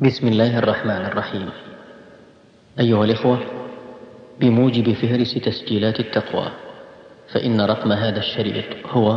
بسم الله الرحمن الرحيم. أيها الإخوة، بموجب فهرس تسجيلات التقوى فإن رقم هذا الشريط هو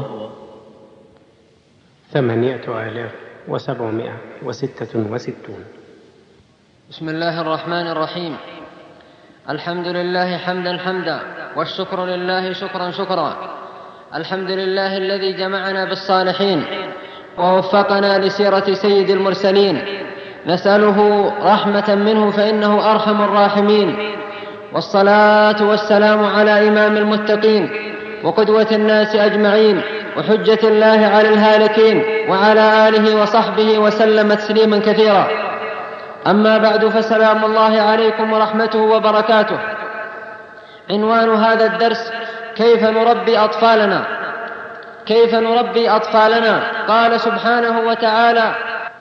8766. بسم الله الرحمن الرحيم. الحمد لله حمدا والشكر لله شكرا. الحمد لله الذي جمعنا بالصالحين ووفقنا لسيرة سيد المرسلين، نسأله رحمة منه فإنه أرحم الراحمين، والصلاة والسلام على إمام المتقين وقدوة الناس أجمعين وحجة الله على الهالكين وعلى آله وصحبه وسلم تسليما كثيرا. أما بعد، فسلام الله عليكم ورحمته وبركاته. عنوان هذا الدرس: كيف نربي أطفالنا. قال سبحانه وتعالى: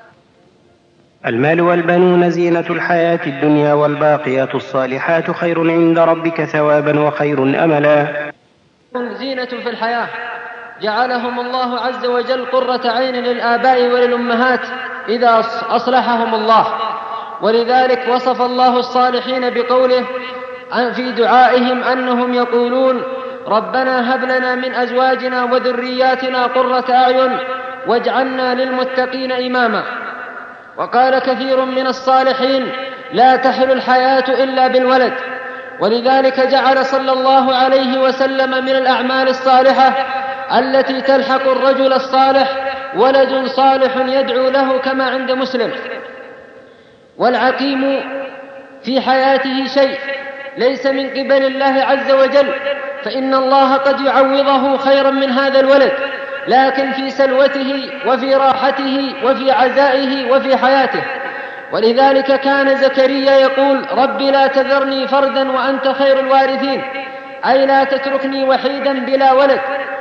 المال والبنون زينة الحياة الدنيا والباقيات الصالحات خير عند ربك ثوابا وخير أملا. زينة في الحياة، جعلهم الله عز وجل قرة عين للآباء وللأمهات إذا أصلحهم الله، ولذلك وصف الله الصالحين بقوله في دعائهم أنهم يقولون: ربنا هب لنا من أزواجنا وذرياتنا قرة أعين واجعلنا للمتقين إماما. وقال كثير من الصالحين: لا تحل الحياة إلا بالولد، ولذلك جعل صلى الله عليه وسلم من الأعمال الصالحة التي تلحق الرجل الصالح ولد صالح يدعو له، كما عند مسلم. والعقيم في حياته شيء ليس من قبل الله عز وجل، فإن الله قد يعوضه خيرا من هذا الولد، لكن في سلوته وفي راحته وفي عزائه وفي حياته. ولذلك كان زكريا يقول: رب لا تذرني فردا وأنت خير الوارثين، أي لا تتركني وحيدا بلا ولد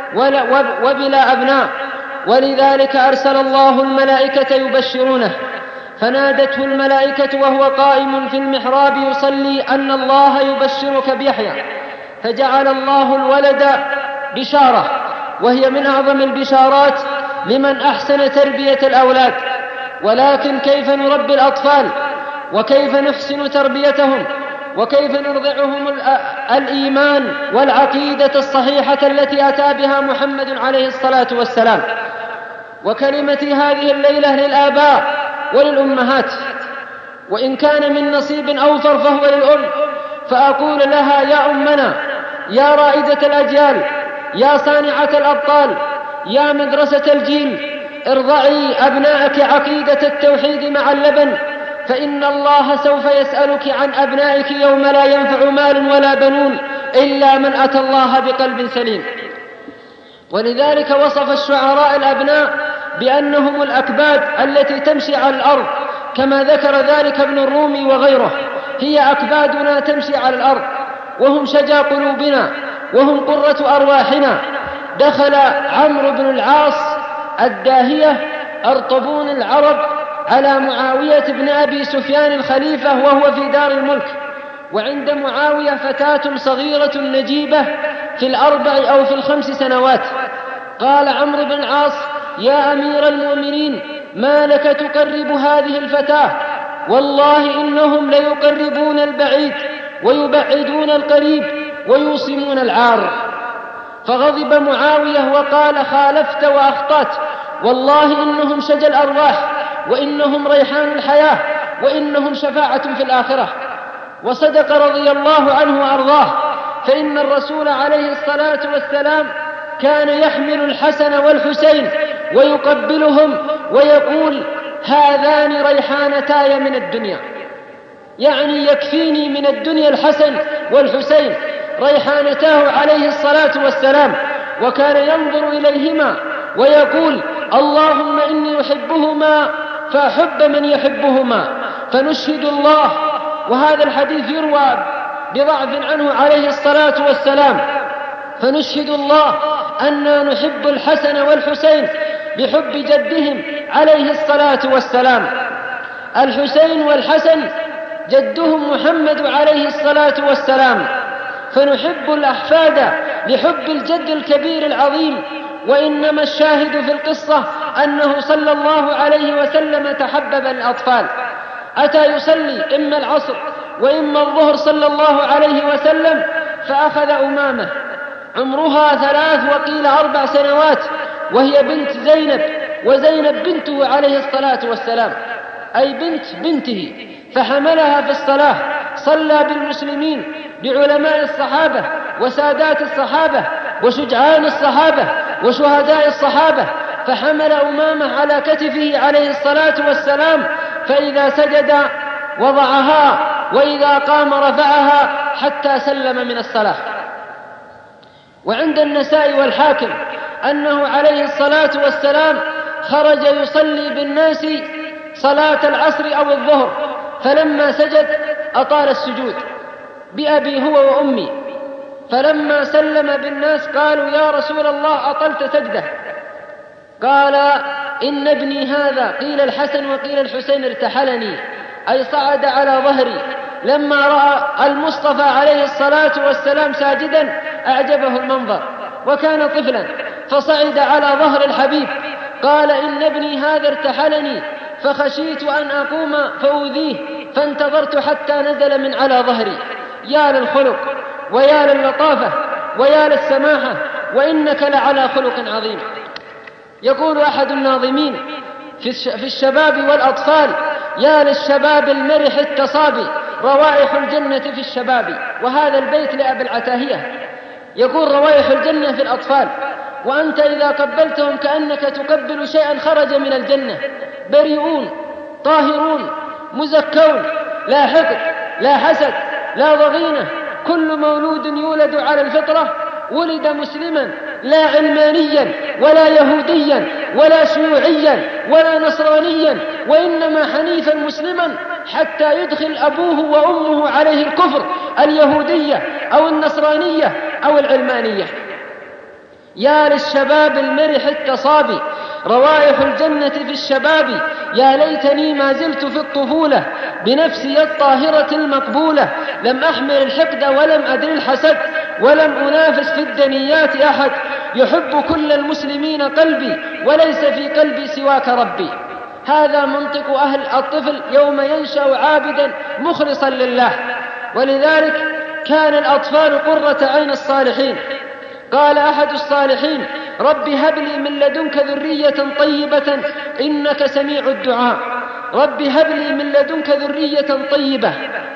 وبلا أبناء. ولذلك أرسل الله الملائكة يبشرونه، فنادته الملائكة وهو قائم في المحراب يصلي أن الله يبشرك بيحيى، فجعل الله الولد بشارة، وهي من أعظم البشارات لمن أحسن تربية الأولاد. ولكن كيف نربي الأطفال، وكيف نحسن تربيتهم، وكيف نرضعهم الإيمان والعقيدة الصحيحة التي أتى بها محمد عليه الصلاة والسلام. وكلمتي هذه الليلة للآباء وللأمهات، وإن كان من نصيب أوفر فهو للأم، فأقول لها: يا أمنا، يا رائدة الأجيال، يا صانعة الأبطال، يا مدرسة الجيل، ارضعي أبنائك عقيدة التوحيد مع اللبن، فإن الله سوف يسألك عن أبنائك يوم لا ينفع مال ولا بنون إلا من أتى الله بقلب سليم. ولذلك وصف الشعراء الأبناء بأنهم الأكباد التي تمشي على الأرض، كما ذكر ذلك ابن الرومي وغيره: هي أكبادنا تمشي على الأرض، وهم شجا قلوبنا، وهم قرة أرواحنا. دخل عمرو بن العاص الداهية أرطبون العرب على معاوية بن أبي سفيان الخليفة وهو في دار الملك، وعند معاوية فتاة صغيرة نجيبة في 4 أو في 5 سنوات. قال عمرو بن العاص: يا أمير المؤمنين، ما لك تقرب هذه الفتاة؟ والله إنهم ليقربون البعيد ويبعدون القريب ويوصمون العار. فغضب معاوية وقال: خالفت وأخطأت، والله إنهم شجى الأرواح، وإنهم ريحان الحياة، وإنهم شفاعة في الآخرة. وصدق رضي الله عنه وأرضاه، فإن الرسول عليه الصلاة والسلام كان يحمل الحسن والحسين ويقبلهم ويقول: هذان ريحانتاي من الدنيا، يعني يكفيني من الدنيا الحسن والحسين، ريحانتاه عليه الصلاة والسلام. وكان ينظر إليهما ويقول: اللهم إني أحبهما فأحب من يحبهما، فنشهد الله. وهذا الحديث يروى بضعف عنه عليه الصلاة والسلام: فنشهد الله أننا نحب الحسن والحسين بحب جدهم عليه الصلاة والسلام. الحسين والحسن جدهم محمد عليه الصلاة والسلام، فنحب الأحفاد لحب الجد الكبير العظيم. وإنما الشاهد في القصة أنه صلى الله عليه وسلم تحبب الأطفال، أتى يصلي إما العصر وإما الظهر صلى الله عليه وسلم، فأخذ أمامة عمرها 3 وقيل 4 سنوات، وهي بنت زينب، وزينب بنته عليه الصلاة والسلام، أي بنت بنته، فحملها في الصلاة. صلى بالمسلمين بعلماء الصحابة وسادات الصحابة وشجعان الصحابة وشهداء الصحابة، فحمل أمامة على كتفه عليه الصلاة والسلام، فإذا سجد وضعها وإذا قام رفعها حتى سلم من الصلاة. وعند النسائي والحاكم أنه عليه الصلاة والسلام خرج يصلي بالناس صلاة العصر أو الظهر، فلما سجد أطال السجود بأبي هو وأمي، فلما سلم بالناس قالوا: يا رسول الله أطلت سجده. قال: إن ابني هذا، قيل الحسن وقيل الحسين، ارتحلني، أي صعد على ظهري. لما رأى المصطفى عليه الصلاة والسلام ساجدا أعجبه المنظر، وكان طفلا، فصعد على ظهر الحبيب. قال: إن ابني هذا ارتحلني، فخشيت أن أقوم فأوذيه، فانتظرت حتى نزل من على ظهري. يا للخلق ويا للطافة ويا للسماحة، وإنك لعلى خلق عظيم. يقول أحد الناظمين في الشباب والأطفال: يا للشباب المرح التصابي، روائح الجنة في الشباب. وهذا البيت لأبي العتاهية، يقول: روائح الجنة في الأطفال، وأنت إذا قبلتهم كأنك تقبل شيئا خرج من الجنة، بريئون طاهرون مزكون، لا حقد لا حسد لا ضغينة. كل مولود يولد على الفطرة ولد مسلما، لا علمانيا ولا يهوديا ولا شيوعيا ولا نصرانيا، وإنما حنيفا مسلما حتى يدخل أبوه وأمه عليه الكفر، اليهودية أو النصرانية أو العلمانية. يا للشباب المرح التصابي، روائح الجنة في الشباب. يا ليتني ما زلت في الطفولة بنفسي الطاهرة المقبولة، لم أحمل الحقد ولم أدري الحسد، ولم أنافس في الدنيات أحد. يحب كل المسلمين قلبي، وليس في قلبي سواك ربي. هذا منطق أهل الطفل يوم ينشأ عابدا مخلصا لله، ولذلك كان الأطفال قرة عين الصالحين. قال أحد الصالحين: رب هب لي من لدنك ذرية طيبة إنك سميع الدعاء. رب هب لي من لدنك ذرية طيبة.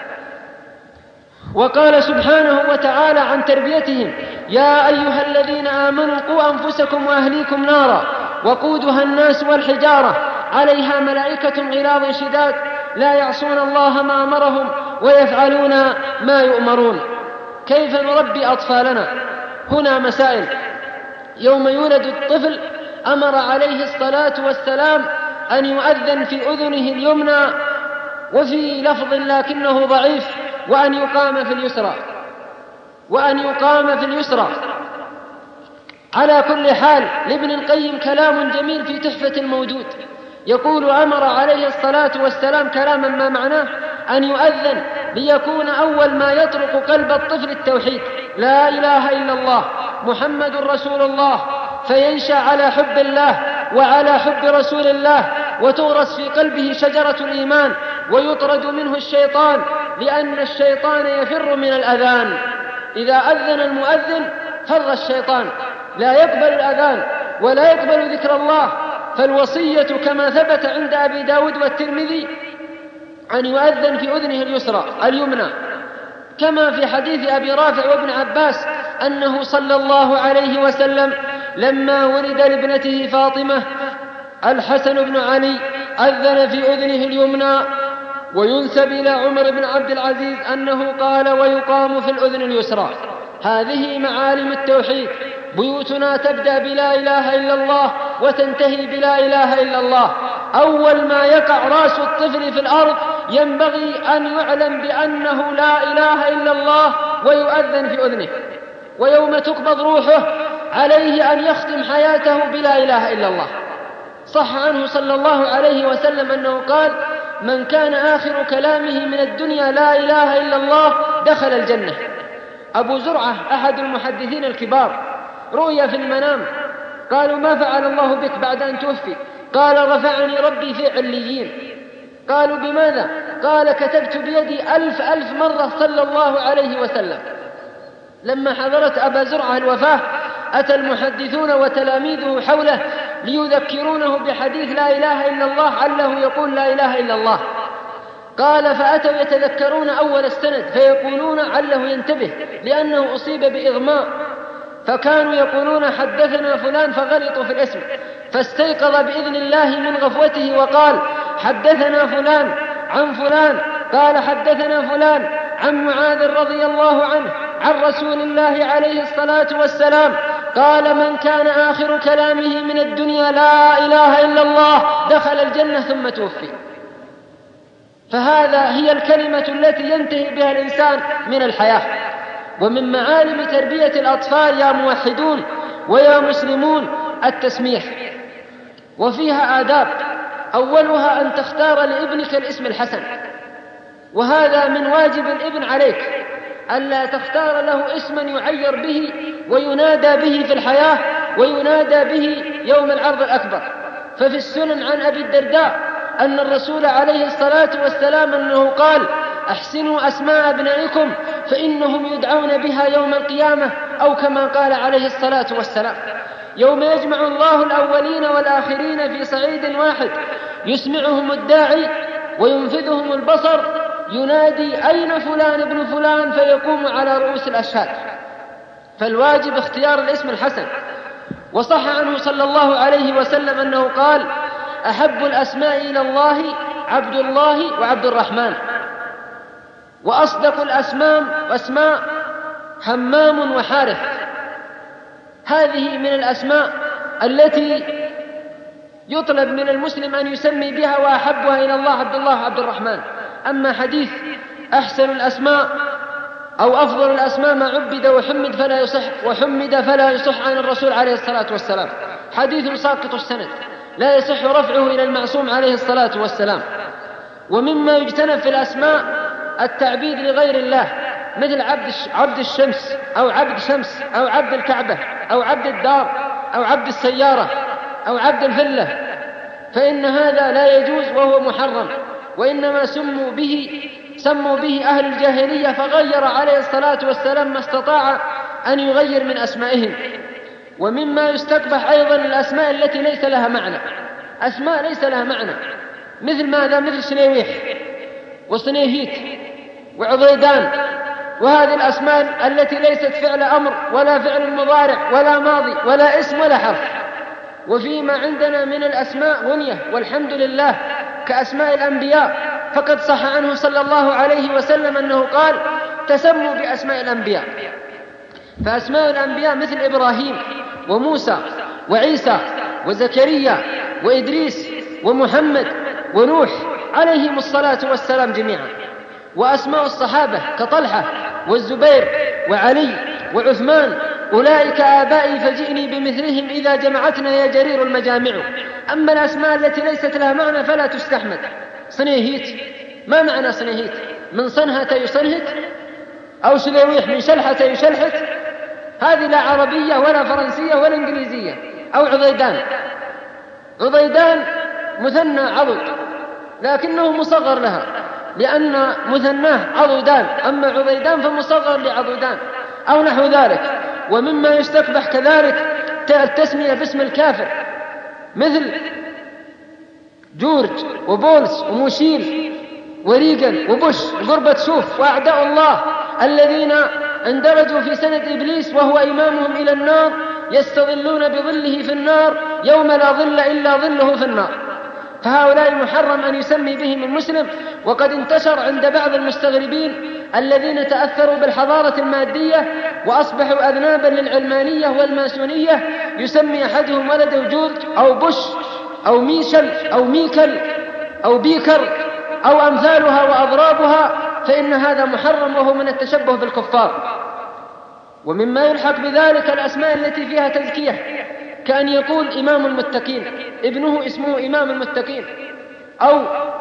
وقال سبحانه وتعالى عن تربيتهم: يا أيها الذين آمنوا قوا أنفسكم وأهليكم نارا وقودها الناس والحجارة عليها ملائكة غلاظ شداد لا يعصون الله ما أمرهم ويفعلون ما يؤمرون. كيف نربي أطفالنا؟ هنا مسائل. يوم يولد الطفل أمر عليه الصلاة والسلام أن يؤذن في أذنه اليمنى، وفي لفظ لكنه ضعيف: وأن يقام في اليسرى. على كل حال، لابن القيم كلام جميل في تحفة الموجود، يقول: أمر عليه الصلاة والسلام كلاما ما معناه أن يؤذن ليكون أول ما يطرق قلب الطفل التوحيد، لا إله إلا الله محمد رسول الله، فينشأ على حب الله وعلى حب رسول الله، وتغرس في قلبه شجرة الإيمان، ويطرد منه الشيطان، لأن الشيطان يفر من الأذان. إذا أذن المؤذن فر الشيطان، لا يقبل الأذان ولا يقبل ذكر الله. فالوصية كما ثبت عند أبي داود والترمذي أن يؤذن في أذنه اليمنى، كما في حديث أبي رافع وابن عباس أنه صلى الله عليه وسلم لما ولد لابنته فاطمة الحسن بن علي أذن في أذنه اليمنى. وينسب إلى عمر بن عبد العزيز أنه قال: ويقام في الأذن اليسرى. هذه معالم التوحيد. بيوتنا تبدأ بلا إله إلا الله وتنتهي بلا إله إلا الله. أول ما يقع رأس الطفل في الأرض ينبغي أن يعلم بأنه لا إله إلا الله ويؤذن في أذنه. ويوم تقبض روحه عليه أن يختم حياته بلا إله إلا الله. صح عنه صلى الله عليه وسلم أنه قال: من كان آخر كلامه من الدنيا لا إله إلا الله دخل الجنة. أبو زرعة أحد المحدثين الكبار رؤيا في المنام، قالوا: ما فعل الله بك بعد أن توفي؟ قال: رفعني ربي في عليين. قالوا: بماذا؟ قال كتبت بيدي 1000 مرة صلى الله عليه وسلم. لما حضرت أبا زرعة الوفاة أتى المحدثون وتلاميذه حوله ليذكرونه بحديث لا إله إلا الله عله يقول لا إله إلا الله. قال فأتوا يتذكرون أول السند فيقولون عله ينتبه لأنه أصيب بإغماء، فكانوا يقولون حدثنا فلان فغلطوا في الاسم، فاستيقظ بإذن الله من غفوته وقال حدثنا فلان عن فلان قال حدثنا فلان عن معاذ رضي الله عنه عن رسول الله عليه الصلاة والسلام قال من كان آخر كلامه من الدنيا لا إله إلا الله دخل الجنة ثم توفي. فهذا هي الكلمة التي ينتهي بها الإنسان من الحياة. ومن معالم تربية الأطفال يا موحدون ويا مسلمون التسميح، وفيها آداب، أولها أن تختار لابنك الاسم الحسن، وهذا من واجب الابن عليك ألا تختار له اسما يعير به وينادى به في الحياة وينادى به يوم العرض الأكبر. ففي السنن عن أبي الدرداء أن الرسول عليه الصلاة والسلام أنه قال أحسنوا أسماء أبنائكم فإنهم يدعون بها يوم القيامة، أو كما قال عليه الصلاة والسلام يوم يجمع الله الأولين والآخرين في صعيد واحد يسمعهم الداعي وينفذهم البصر ينادي أين فلان ابن فلان فيقوم على رؤوس الأشهاد. فالواجب اختيار الاسم الحسن. وصح عنه صلى الله عليه وسلم أنه قال أحب الأسماء إلى الله عبد الله وعبد الرحمن، وأصدق الأسماء همام وحارث. هذه من الأسماء التي يطلب من المسلم أن يسمي بها وأحبها إلى الله عبد الله وعبد الرحمن. أما حديث أحسن الأسماء أو أفضل الأسماء ما عبد وحمد فلا يصح عن الرسول عليه الصلاة والسلام، حديث ساقط السند لا يصح رفعه إلى المعصوم عليه الصلاة والسلام. ومما يجتنب في الأسماء التعبيد لغير الله، مثل عبد الشمس أو عبد شمس أو عبد الكعبة أو عبد الدار أو عبد السيارة أو عبد الفلة، فإن هذا لا يجوز وهو محرم، وإنما سموا به أهل الجاهلية، فغير عليه الصلاة والسلام ما استطاع أن يغير من أسمائهم. ومما يستقبح أيضا الأسماء التي ليس لها معنى، أسماء ليس لها معنى، مثل ماذا؟ مثل سنيويح وصنيهيت وعضيدان، وهذه الأسماء التي ليست فعل أمر ولا فعل مضارع ولا ماضي ولا اسم ولا حرف. وفيما عندنا من الأسماء غنية والحمد لله كأسماء الأنبياء، فقد صح عنه صلى الله عليه وسلم أنه قال تسموا بأسماء الأنبياء. فأسماء الأنبياء مثل إبراهيم وموسى وعيسى وزكريا وإدريس ومحمد ونوح عليهم الصلاة والسلام جميعا. وأسماء الصحابة كطلحة والزبير وعلي وعثمان أولئك آبائي فجئني بمثلهم إذا جمعتنا يا جرير المجامع. أما الأسماء التي ليست لها معنى فلا تستحمد. صنيهيت، ما معنى صنيهيت؟ من صنهة يصنهت، أو شليويح من شلحة يشلحت، هذه لا عربية ولا فرنسية ولا إنجليزية. أو عضيدان مثنى عضد لكنه مصغر لها لأن مثناه عضدان، أما عضيدان فمصغر لعضدان أو نحو ذلك. ومما يستقبح كذلك التسمية باسم الكافر، مثل جورج وبولس وموشيل وريغن وبوش وغربة شوف وأعداء الله الذين اندرجوا في سند إبليس وهو إمامهم إلى النار، يستظلون بظله في النار يوم لا ظل إلا ظله في النار. فهؤلاء محرم أن يسمي بهم المسلم. وقد انتشر عند بعض المستغربين الذين تأثروا بالحضارة المادية وأصبحوا أذنابا للعلمانية والماسونية، يسمي أحدهم ولده جورج أو بوش أو ميشل أو ميكل أو بيكر أو أمثالها وأضرابها، فإن هذا محرم وهو من التشبه بالكفار. ومما يلحق بذلك الأسماء التي فيها تزكية، كأن يقول إمام المتقين، ابنه اسمه إمام المتقين، أو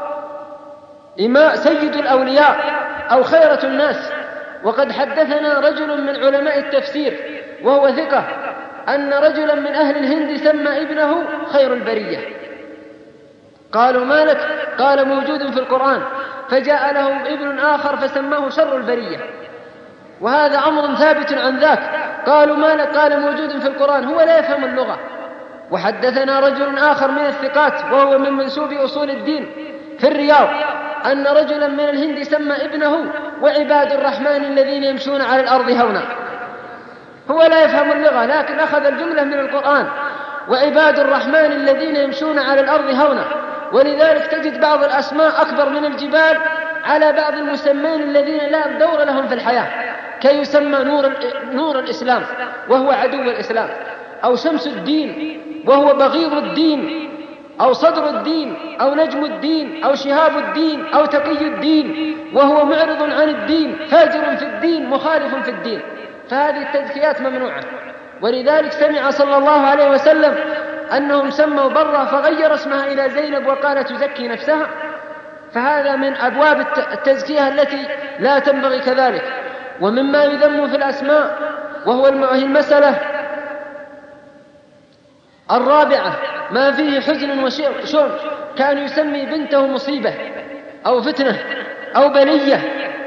سيد الأولياء، أو خيرة الناس. وقد حدثنا رجل من علماء التفسير وهو ثقة أن رجلا من أهل الهند سمى ابنه خير البرية. قالوا ما لك؟ قال موجود في القرآن فجاء له ابن آخر فسماه شر البرية، وهذا أمر ثابت عن ذاك. قالوا ما لك؟ قال موجود في القرآن، هو لا يفهم اللغة. وحدثنا رجل آخر من الثقات وهو من منسوب أصول الدين في الرياض أن رجلا من الهند سمى ابنه وعباد الرحمن الذين يمشون على الأرض هونا. هو لا يفهم اللغة لكن أخذ الجملة من القرآن، وعباد الرحمن الذين يمشون على الأرض هونا. ولذلك تجد بعض الأسماء أكبر من الجبال على بعض المسمين الذين لا دور لهم في الحياة، كي يسمى نور الإسلام وهو عدو الإسلام، أو شمس الدين وهو بغيض الدين، أو صدر الدين، أو نجم الدين، أو شهاب الدين، أو تقي الدين وهو معرض عن الدين، فاجر في الدين، مخالف في الدين. فهذه التزكيات ممنوعة. ولذلك سمع صلى الله عليه وسلم أنهم سموا برة فغير اسمها إلى زينب وقال تزكي نفسها، فهذا من أبواب التزكية التي لا تنبغي كذلك. ومما يذم في الأسماء وهي المسألة الرابعة ما فيه حزن وشون، كان يسمي بنته مصيبة أو فتنة أو بلية،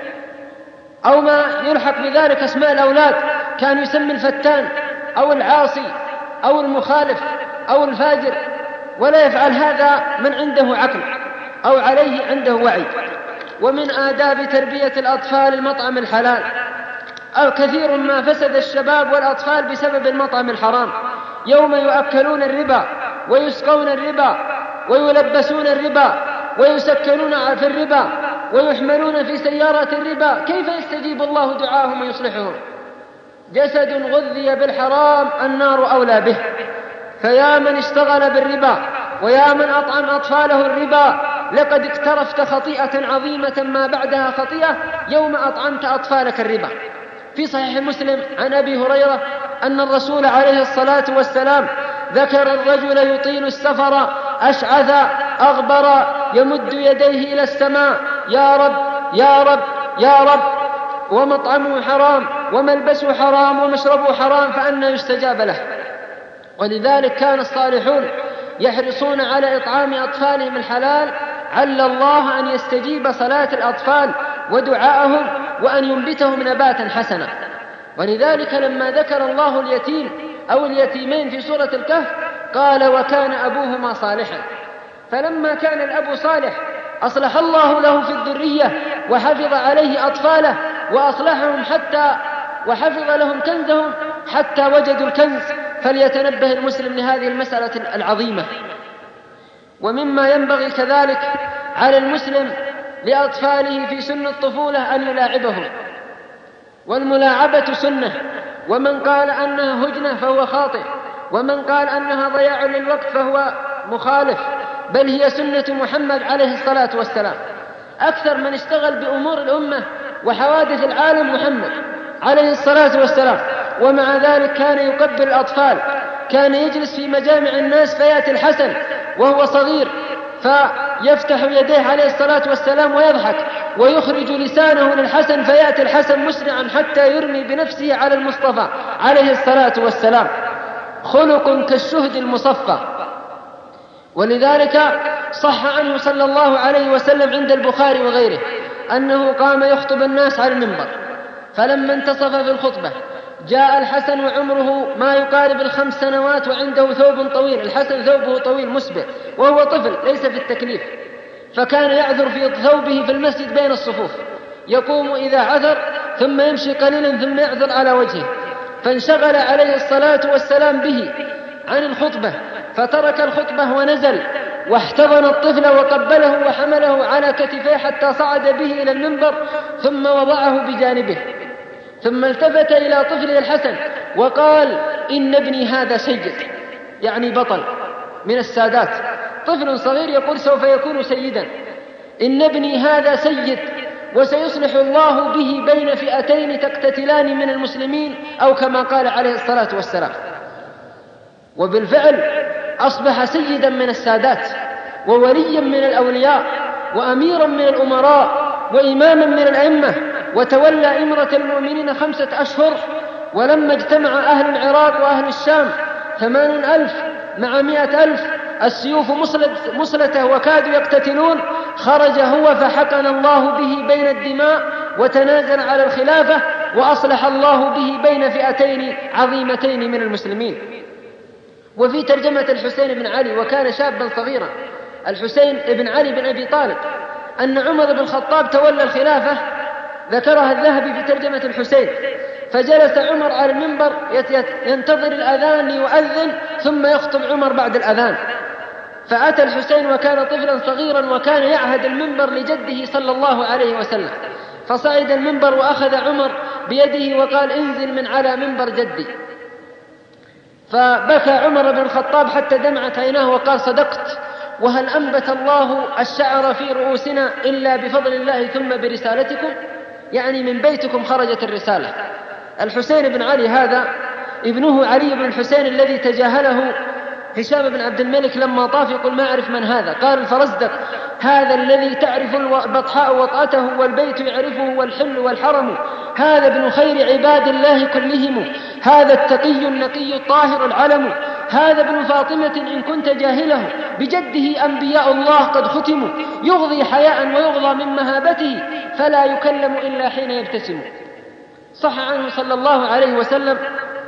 أو ما يلحق بذلك أسماء الأولاد، كان يسمي الفتان أو العاصي أو المخالف أو الفاجر، ولا يفعل هذا من عنده عقل أو عليه عنده وعي. ومن آداب تربية الأطفال المطعم الحلال، أو كثير ما فسد الشباب والأطفال بسبب المطعم الحرام، يوم يؤكلون الربا ويسقون الربا ويلبسون الربا ويسكنون في الربا ويحملون في سيارات الربا، كيف يستجيب الله دعاهم ويصلحهم؟ جسد غذي بالحرام النار أولى به. فيا من اشتغل بالربا ويا من أطعم أطفاله الربا، لقد اقترفت خطيئة عظيمة ما بعدها خطيئة يوم أطعمت أطفالك الربا. في صحيح مسلم عن أبي هريرة أن الرسول عليه الصلاة والسلام ذكر الرجل يطيل السفر أشعث أغبر يمد يديه إلى السماء يا رب يا رب يا رب، ومطعمه حرام وملبسه حرام ومشربه حرام، فأنى يستجاب له. ولذلك كان الصالحون يحرصون على إطعام أطفالهم الحلال، عل الله أن يستجيب صلاة الأطفال ودعاءهم وأن ينبتهم نباتا حسنا. ولذلك لما ذكر الله اليتيم أو اليتيمين في سورة الكهف قال وكان أبوهما صالحا، فلما كان الأب صالح أصلح الله له في الذرية وحفظ عليه أطفاله وأصلحهم حتى وحفظ لهم كنزهم حتى وجدوا الكنز. فليتنبه المسلم لهذه المسألة العظيمة. ومما ينبغي كذلك على المسلم لأطفاله في سن الطفولة أن يلاعبهم، والملاعبة سنة، ومن قال أنها هجنة فهو خاطئ، ومن قال أنها ضياع للوقت فهو مخالف، بل هي سنة محمد عليه الصلاة والسلام. أكثر من اشتغل بأمور الأمة وحوادث العالم محمد عليه الصلاة والسلام، ومع ذلك كان يقبل الأطفال، كان يجلس في مجامع الناس فيأتي الحسن وهو صغير فيفتح يديه عليه الصلاة والسلام ويضحك ويخرج لسانه للحسن فيأتي الحسن مسرعا حتى يرمي بنفسه على المصطفى عليه الصلاة والسلام، خلق كالشهد المصفى. ولذلك صح عنه صلى الله عليه وسلم عند البخاري وغيره أنه قام يخطب الناس على المنبر، فلما انتصف في الخطبة جاء الحسن وعمره ما يقارب 5 سنوات وعنده ثوب طويل، الحسن ثوبه طويل مسبق وهو طفل ليس في التكليف، فكان يعذر في ثوبه في المسجد بين الصفوف، يقوم إذا عذر ثم يمشي قليلا ثم يعذر على وجهه، فانشغل عليه الصلاة والسلام به عن الخطبة فترك الخطبة ونزل واحتضن الطفل وقبله وحمله على كتفيه حتى صعد به إلى المنبر ثم وضعه بجانبه، ثم التفت إلى طفله الحسن وقال إن ابني هذا سيد، يعني بطل من السادات، طفل صغير يقول سوف يكون سيدا، إن ابني هذا سيد وسيصلح الله به بين فئتين تقتتلان من المسلمين، أو كما قال عليه الصلاة والسلام. وبالفعل أصبح سيدا من السادات ووليا من الأولياء وأميرا من الأمراء وإماما من الأئمة، وتولى إمرة المؤمنين 5 أشهر. ولما اجتمع أهل العراق وأهل الشام 80,000 مع 100,000 السيوف مصلته وكادوا يقتتلون، خرج هو فحقن الله به بين الدماء وتنازل على الخلافة، وأصلح الله به بين فئتين عظيمتين من المسلمين. وفي ترجمة الحسين بن علي، وكان شابا صغيرا الحسين بن علي بن أبي طالب، أن عمر بن الخطاب تولى الخلافة، ذكرها الذهبي في ترجمة الحسين، فجلس عمر على المنبر ينتظر الأذان ليؤذن ثم يخطب عمر بعد الأذان. فأتى الحسين وكان طفلا صغيرا وكان يعهد المنبر لجده صلى الله عليه وسلم، فصعد المنبر وأخذ عمر بيده وقال: انزل من على منبر جدي. فبكى عمر بن الخطاب حتى دمعت عيناه وقال: صدقت، وهل أنبت الله الشعر في رؤوسنا إلا بفضل الله ثم برسالتكم؟ يعني من بيتكم خرجت الرسالة. الحسين بن علي هذا ابنه علي بن الحسين الذي تجاهله هشام بن عبد الملك لما طاف يقول: ما أعرف من هذا. قال الفرزدق: هذا الذي تعرف البطحاء وطأته والبيت يعرفه والحل والحرم، هذا ابن خير عباد الله كلهم، هذا التقي النقي الطاهر العلم، هذا ابن فاطمة إن كنت جاهله، بجده أنبياء الله قد ختموا، يغضي حياء ويغضى من مهابته، فلا يكلم إلا حين يبتسم. صح عنه صلى الله عليه وسلم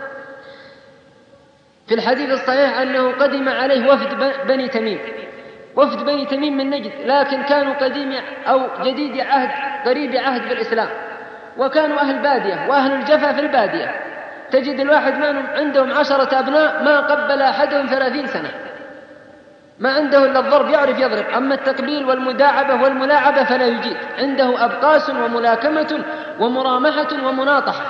في الحديث الصحيح أنه قدم عليه وفد بني تميم، وفد بني تميم من نجد، لكن كانوا قديم أو جديد عهد، قريب عهد بالإسلام، وكانوا أهل بادية وأهل الجفا في البادية. تجد الواحد منهم عندهم 10 أبناء ما قبل أحدهم 30 سنة، ما عنده إلا الضرب، يعرف يضرب، أما التقبيل والمداعبة والملاعبة فلا يجيد، عنده أبقاس وملاكمة ومرامحة ومناطحة.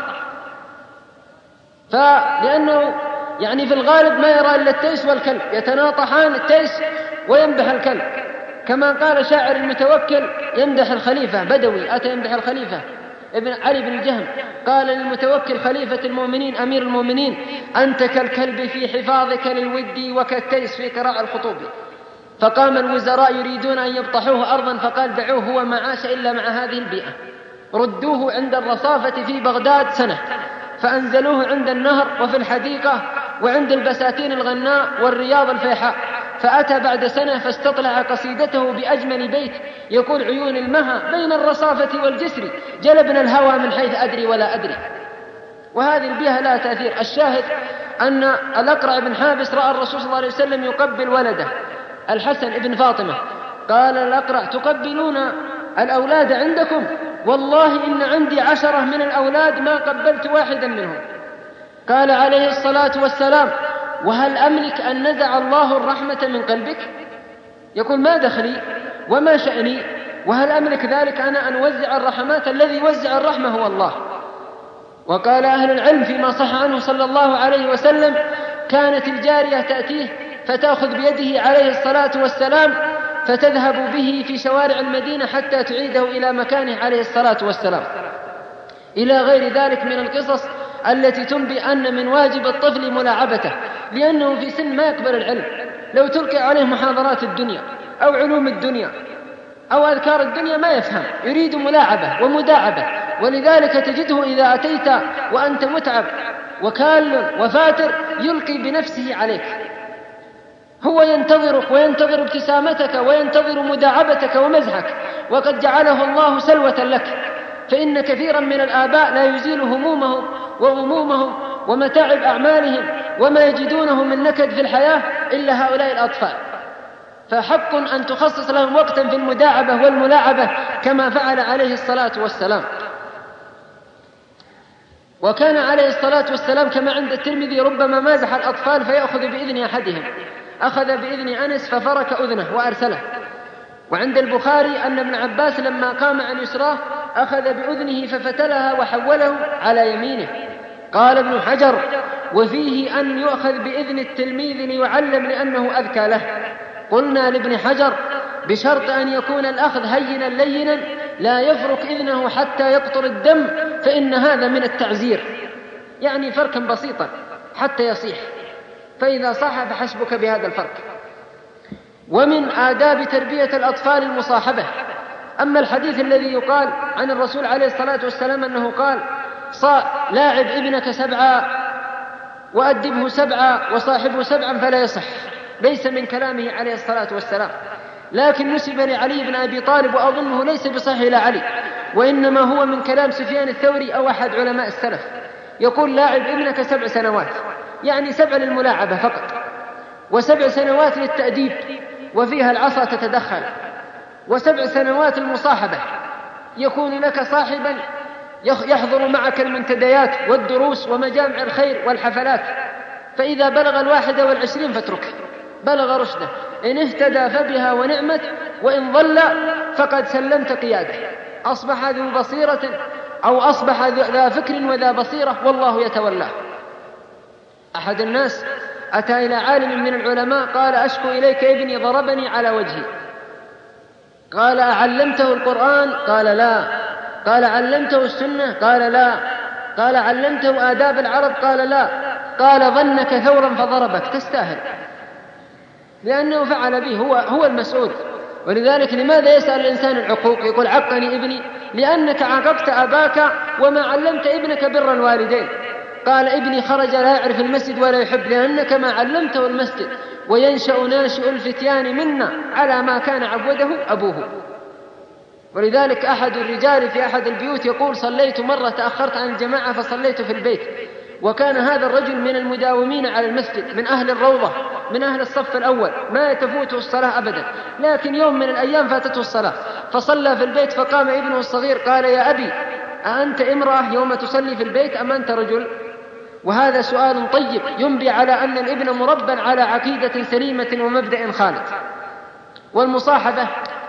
فلأنه يعني في الغالب ما يرى إلا التيس والكلب، يتناطحان التيس ويمدح الكلب، كما قال شاعر المتوكل يمدح الخليفة، بدوي أتى يمدح الخليفة ابن علي بن الجهم، قال للمتوكل خليفة المؤمنين أمير المؤمنين: أنت كالكلب في حفاظك للود وكالتيس في قراء الخطوب. فقام الوزراء يريدون أن يبطحوه أرضا، فقال: دعوه، هو ما عاش إلا مع هذه البيئة، ردوه عند الرصافة في بغداد سنة، فأنزلوه عند النهر وفي الحديقة وعند البساتين الغناء والرياض الفيحاء، فأتى بعد سنة فاستطلع قصيدته بأجمل بيت يقول: عيون المها بين الرصافة والجسر، جلبنا الهوى من حيث أدري ولا أدري. وهذه البيئة لها تأثير. الشاهد أن الأقرع بن حابس رأى الرسول صلى الله عليه وسلم يقبل ولده الحسن ابن فاطمة، قال الأقرع: تقبلون الأولاد عندكم؟ والله إن عندي 10 من الأولاد ما قبلت واحدا منهم. قال عليه الصلاة والسلام: وهل أملك أن نزع الله الرحمة من قلبك؟ يقول: ما دخلي وما شأني، وهل أملك ذلك أنا أن وزع الرحمات؟ الذي يوزع الرحمة هو الله. وقال أهل العلم فيما صح عنه صلى الله عليه وسلم: كانت الجارية تأتيه فتأخذ بيده عليه الصلاة والسلام فتذهب به في شوارع المدينة حتى تعيده إلى مكانه عليه الصلاة والسلام، إلى غير ذلك من القصص التي تنبي أن من واجب الطفل ملاعبته، لأنه في سن ما يقبل العلم. لو تلقي عليه محاضرات الدنيا أو علوم الدنيا أو أذكار الدنيا ما يفهم، يريد ملاعبة ومداعبة. ولذلك تجده إذا أتيت وأنت متعب وكال وفاتر يلقي بنفسه عليك، هو ينتظرك وينتظر ابتسامتك وينتظر مداعبتك ومزحك، وقد جعله الله سلوة لك. فإن كثيرا من الآباء لا يزيل همومهم وغمومهم ومتاعب أعمالهم وما يجدونه من نكد في الحياة إلا هؤلاء الأطفال، فحق أن تخصص لهم وقتا في المداعبة والملاعبة كما فعل عليه الصلاة والسلام. وكان عليه الصلاة والسلام كما عند الترمذي ربما مازح الأطفال فيأخذ بإذن أحدهم، أخذ بإذن أنس ففرك أذنه وأرسله. وعند البخاري أن ابن عباس لما قام عن يسراه أخذ بأذنه ففتلها وحوله على يمينه. قال ابن حجر: وفيه أن يؤخذ بإذن التلميذ ليعلم لأنه أذكى له. قلنا لابن حجر: بشرط أن يكون الأخذ هينا لينا لا يفرك إذنه حتى يقطر الدم، فإن هذا من التعزير، يعني فركا بسيطا حتى يصيح، فإذا صاح فحسبك بهذا الفرق. ومن آداب تربية الأطفال المصاحبة. أما الحديث الذي يقال عن الرسول عليه الصلاة والسلام أنه قال: لاعب ابنك 7 وأدبه 7 وصاحبه 7 فلا يصح، ليس من كلامه عليه الصلاة والسلام، لكن نسب لعلي بن أبي طالب وأظنه ليس بصحيح إلى علي، وإنما هو من كلام سفيان الثوري أو أحد علماء السلف، يقول لاعب ابنك 7 سنوات، يعني 7 للملاعبة فقط، و7 سنوات للتأديب وفيها العصا تتدخل، و7 سنوات المصاحبة، يكون لك صاحبا يحضر معك المنتديات والدروس ومجامع الخير والحفلات، فإذا بلغ 21 فاتركه، بلغ رشده، إن اهتدى فبها ونعمت، وإن ضل فقد سلمت قياده، أصبح ذو بصيرة أو أصبح ذا فكر وذا بصيرة والله يتولاه. أحد الناس أتى إلى عالم من العلماء قال: أشكو إليك ابني ضربني على وجهي. قال: أعلمته القرآن؟ قال: لا. قال: علمته السنة؟ قال: لا. قال: علمته آداب العرب؟ قال: لا. قال: ظنك ثورا فضربك، تستاهل، لأنه فعل به، هو المسؤول. ولذلك لماذا يسأل الإنسان العقوق؟ يقول: عقني ابني، لأنك عاقبت أباك وما علمت ابنك بر الوالدين. قال: ابني خرج لا يعرف المسجد ولا يحب، لأنك ما علمته المسجد، وينشأ ناشئ الفتيان منا على ما كان عبده أبوه. ولذلك أحد الرجال في أحد البيوت يقول: صليت مرة تأخرت عن الجماعة فصليت في البيت، وكان هذا الرجل من المداومين على المسجد، من أهل الروضة، من أهل الصف الأول، ما تفوته الصلاة أبدا، لكن يوم من الأيام فاتته الصلاة فصلى في البيت، فقام ابنه الصغير قال: يا أبي، أأنت امرأة يوم تصلي في البيت أم أنت رجل؟ وهذا سؤال طيب ينبي على أن الابن مربى على عقيدة سليمة ومبدأ خالد. والمصاحبة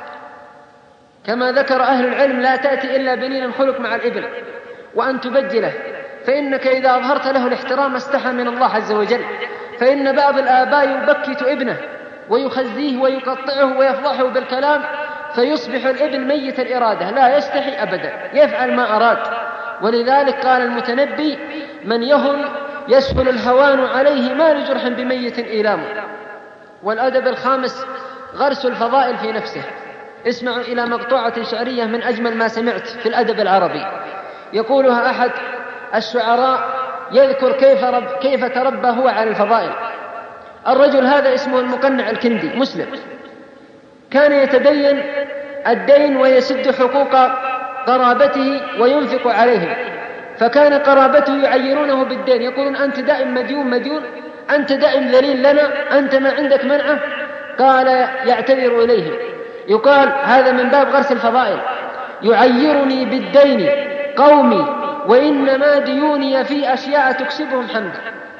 كما ذكر أهل العلم لا تأتي إلا بلين الخلق مع الابن، وأن تبجله، فإنك إذا أظهرت له الاحترام استحى من الله عز وجل. فإن بعض الآباء يبكت ابنه ويخزيه ويقطعه ويفضحه بالكلام، فيصبح الابن ميت الإرادة، لا يستحي أبدا، يفعل ما أراد. ولذلك قال المتنبي: من يهن يسهل الهوان عليه، ما لجرح بميت إيلام. والأدب الخامس غرس الفضائل في نفسه. اسمعوا إلى مقطوعة شعرية من أجمل ما سمعت في الأدب العربي، يقولها أحد الشعراء يذكر كيف تربى هو على الفضائل. الرجل هذا اسمه المقنع الكندي، مسلم، كان يتدين الدين ويسد حقوق قرابته وينفق عليهم، فكان قرابته يعيرونه بالدين، يقولون: أنت دائم مديون، أنت دائم ذليل لنا، أنت ما عندك منعه. قال يعتذر إليهم، يقال هذا من باب غرس الفضائل: يعيرني بالدين قومي، وإنما ديوني في أشياء تكسبهم حمدا،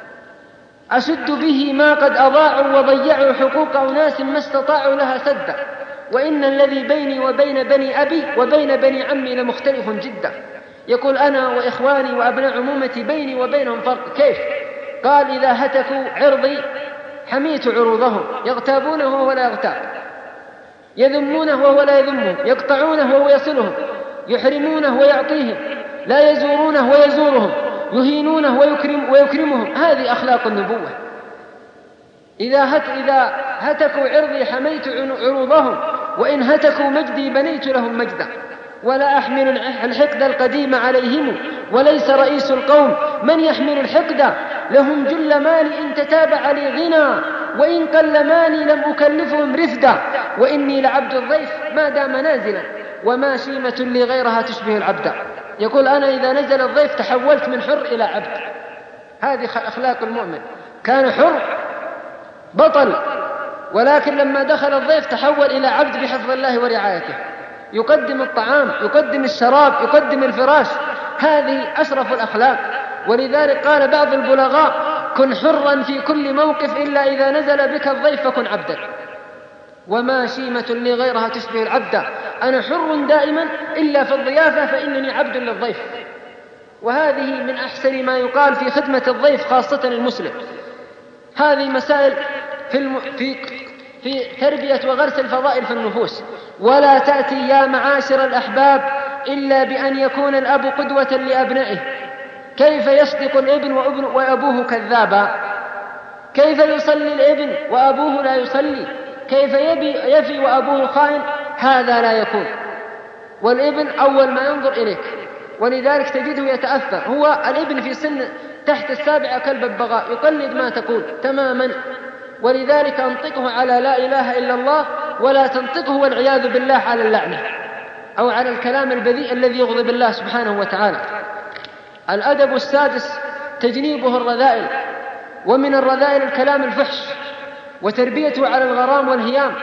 أسد به ما قد أضاعوا وضيعوا حقوق أناس ما استطاعوا لها سدا، وإن الذي بيني وبين بني أبي وبين بني عمي لمختلف جدا. يقول: أنا وإخواني وأبناء عمومتي بيني وبينهم فرق. كيف؟ قال: إذا هتكوا عرضي حميت عروضهم، يغتابونه وهو لا يغتاب، يذمونه وهو لا يذمهم، يقطعونه وهو يصلهم، يحرمونه ويعطيهم، لا يزورونه ويزورهم، يهينونه ويكرمهم. هذه أخلاق النبوة. إذا هتكوا عرضي حميت عروضهم، وإن هتكوا مجدي بنيت لهم مجدا، ولا أحمل الحقد القديم عليهم، وليس رئيس القوم من يحمل الحقد، لهم جل مالي إن تتابع لي غنى، وإن قل مالي لم أكلفهم رفدا، وإني لعبد الضيف ما دام نازلا، وما شيمة لي غيرها تشبه العبد. يقول: أنا إذا نزل الضيف تحولت من حر إلى عبد. هذه أخلاق المؤمن، كان حر بطل، ولكن لما دخل الضيف تحول إلى عبد بحفظ الله ورعايته، يقدم الطعام، يقدم الشراب، يقدم الفراش. هذه أشرف الأخلاق. ولذلك قال بعض البلغاء: كن حرا في كل موقف إلا إذا نزل بك الضيف فكن عبدا، وما شيمة لي غيرها تشبه العبد. أنا حر دائما إلا في الضيافة فإنني عبد للضيف. وهذه من أحسن ما يقال في خدمة الضيف خاصة المسلم. هذه مسائل في تربية وغرس الفضائل في النفوس. ولا تأتي يا معاشر الأحباب إلا بأن يكون الأب قدوة لأبنائه. كيف يصدق الابن وأبوه كذابا؟ كيف يصلي الابن وأبوه لا يصلي؟ كيف يفي وأبوه خائن؟ هذا لا يكون. والابن أول ما ينظر إليك، ولذلك تجده يتأثر. هو الابن في سن تحت 7 كالببغاء، يقلد ما تقول تماما. ولذلك أنطقه على لا إله إلا الله، ولا تنطقه والعياذ بالله على اللعنة أو على الكلام البذيء الذي يغضب الله سبحانه وتعالى. الأدب السادس تجنيبه الرذائل، ومن الرذائل الكلام الفحش وتربيته على الغرام والهيام.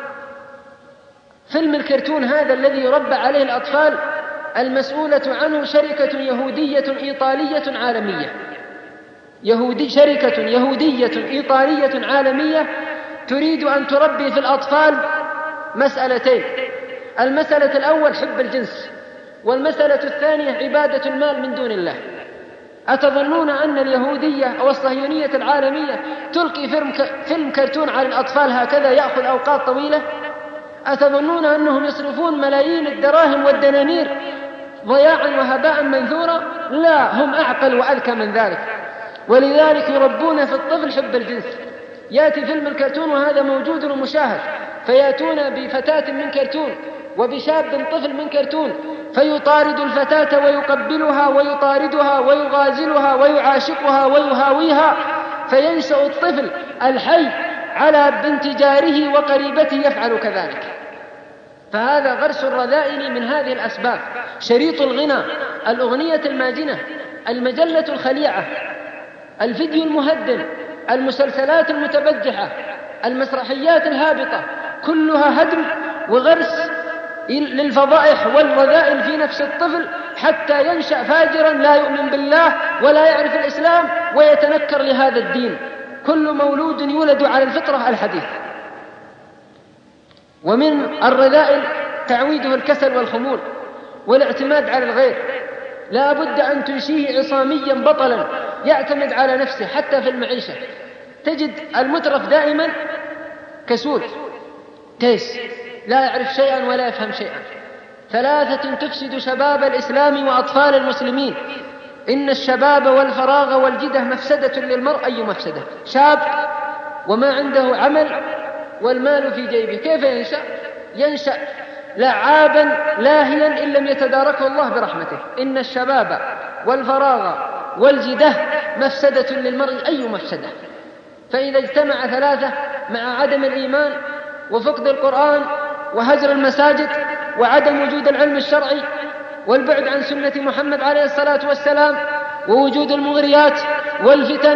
فيلم الكرتون هذا الذي يربى عليه الأطفال المسؤولة عنه شركة يهودية إيطالية عالمية، شركة يهودية إيطالية عالمية تريد أن تربي في الأطفال مسألتين: المسألة الأول حب الجنس، والمسألة الثانية عبادة المال من دون الله. أتظنون أن اليهودية أو الصهيونية العالمية تلقي فيلم كرتون على الأطفال هكذا يأخذ أوقات طويلة؟ أتظنون أنهم يصرفون ملايين الدراهم والدنانير ضياعا وهباء منثورا؟ لا، هم أعقل وأذكى من ذلك، ولذلك يربون في الطفل حب الجنس. يأتي فيلم الكرتون وهذا موجود ومشاهد، فيأتون بفتاة من كرتون وبشاب طفل من كرتون، فيطارد الفتاة ويقبلها ويطاردها ويغازلها ويعاشقها ويهاويها، فينشأ الطفل الحي على بنت جاره وقريبته يفعل كذلك. فهذا غرس الرذائل من هذه الأسباب: شريط الغنى، الأغنية الماجنة، المجلة الخليعة، الفيديو المهدم، المسلسلات المتبجحة، المسرحيات الهابطة، كلها هدم وغرس للفضائح والرذائل في نفس الطفل، حتى ينشأ فاجرا لا يؤمن بالله ولا يعرف الإسلام ويتنكر لهذا الدين. كل مولود يولد على الفطرة الحديث. ومن الرذائل تعويده الكسل والخمول والاعتماد على الغير. لا بد أن تنشيه عصاميا بطلا يعتمد على نفسه حتى في المعيشة. تجد المترف دائما كسول تيس، لا يعرف شيئا ولا يفهم شيئا. 3 تفسد شباب الإسلام وأطفال المسلمين: إن الشباب والفراغ والجدة مفسدة للمرء. أي مفسدة؟ شاب وما عنده عمل والمال في جيبه، كيف ينشأ لعابا لاهيا إن لم يتداركه الله برحمته. إن الشباب والفراغ والجدة مفسدة للمرء. أي مفسدة؟ فإذا اجتمع 3 مع عدم الإيمان وفقد القرآن وهجر المساجد وعدم وجود العلم الشرعي والبعد عن سنة محمد عليه الصلاة والسلام ووجود المغريات والفتن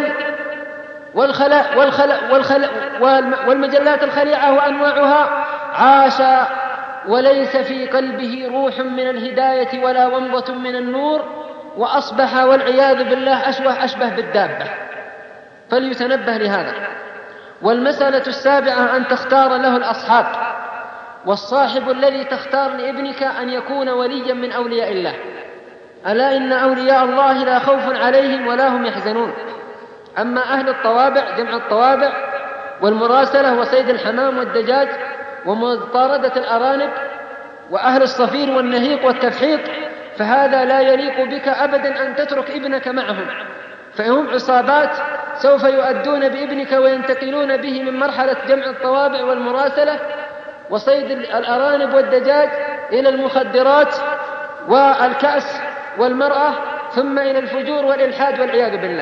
والمجلات الخليعة وأنواعها، عاش وليس في قلبه روح من الهداية ولا ومضة من النور، وأصبح والعياذ بالله أشبه بالدابة. فليتنبه لهذا. والمسألة السابعة أن تختار له الأصحاب. والصاحب الذي تختار لابنك أن يكون وليا من أولياء الله. ألا إن أولياء الله لا خوف عليهم ولا هم يحزنون. أما أهل الطوابع، جمع الطوابع، والمراسلة وصيد الحمام والدجاج ومطاردة الأرانب، وأهل الصفير والنهيق والتفحيط، فهذا لا يليق بك أبدا أن تترك ابنك معهم، فهم عصابات سوف يؤدون بابنك وينتقلون به من مرحلة جمع الطوابع والمراسلة وصيد الأرانب والدجاج إلى المخدرات والكأس والمرأة، ثم إلى الفجور والإلحاد والعياذ بالله.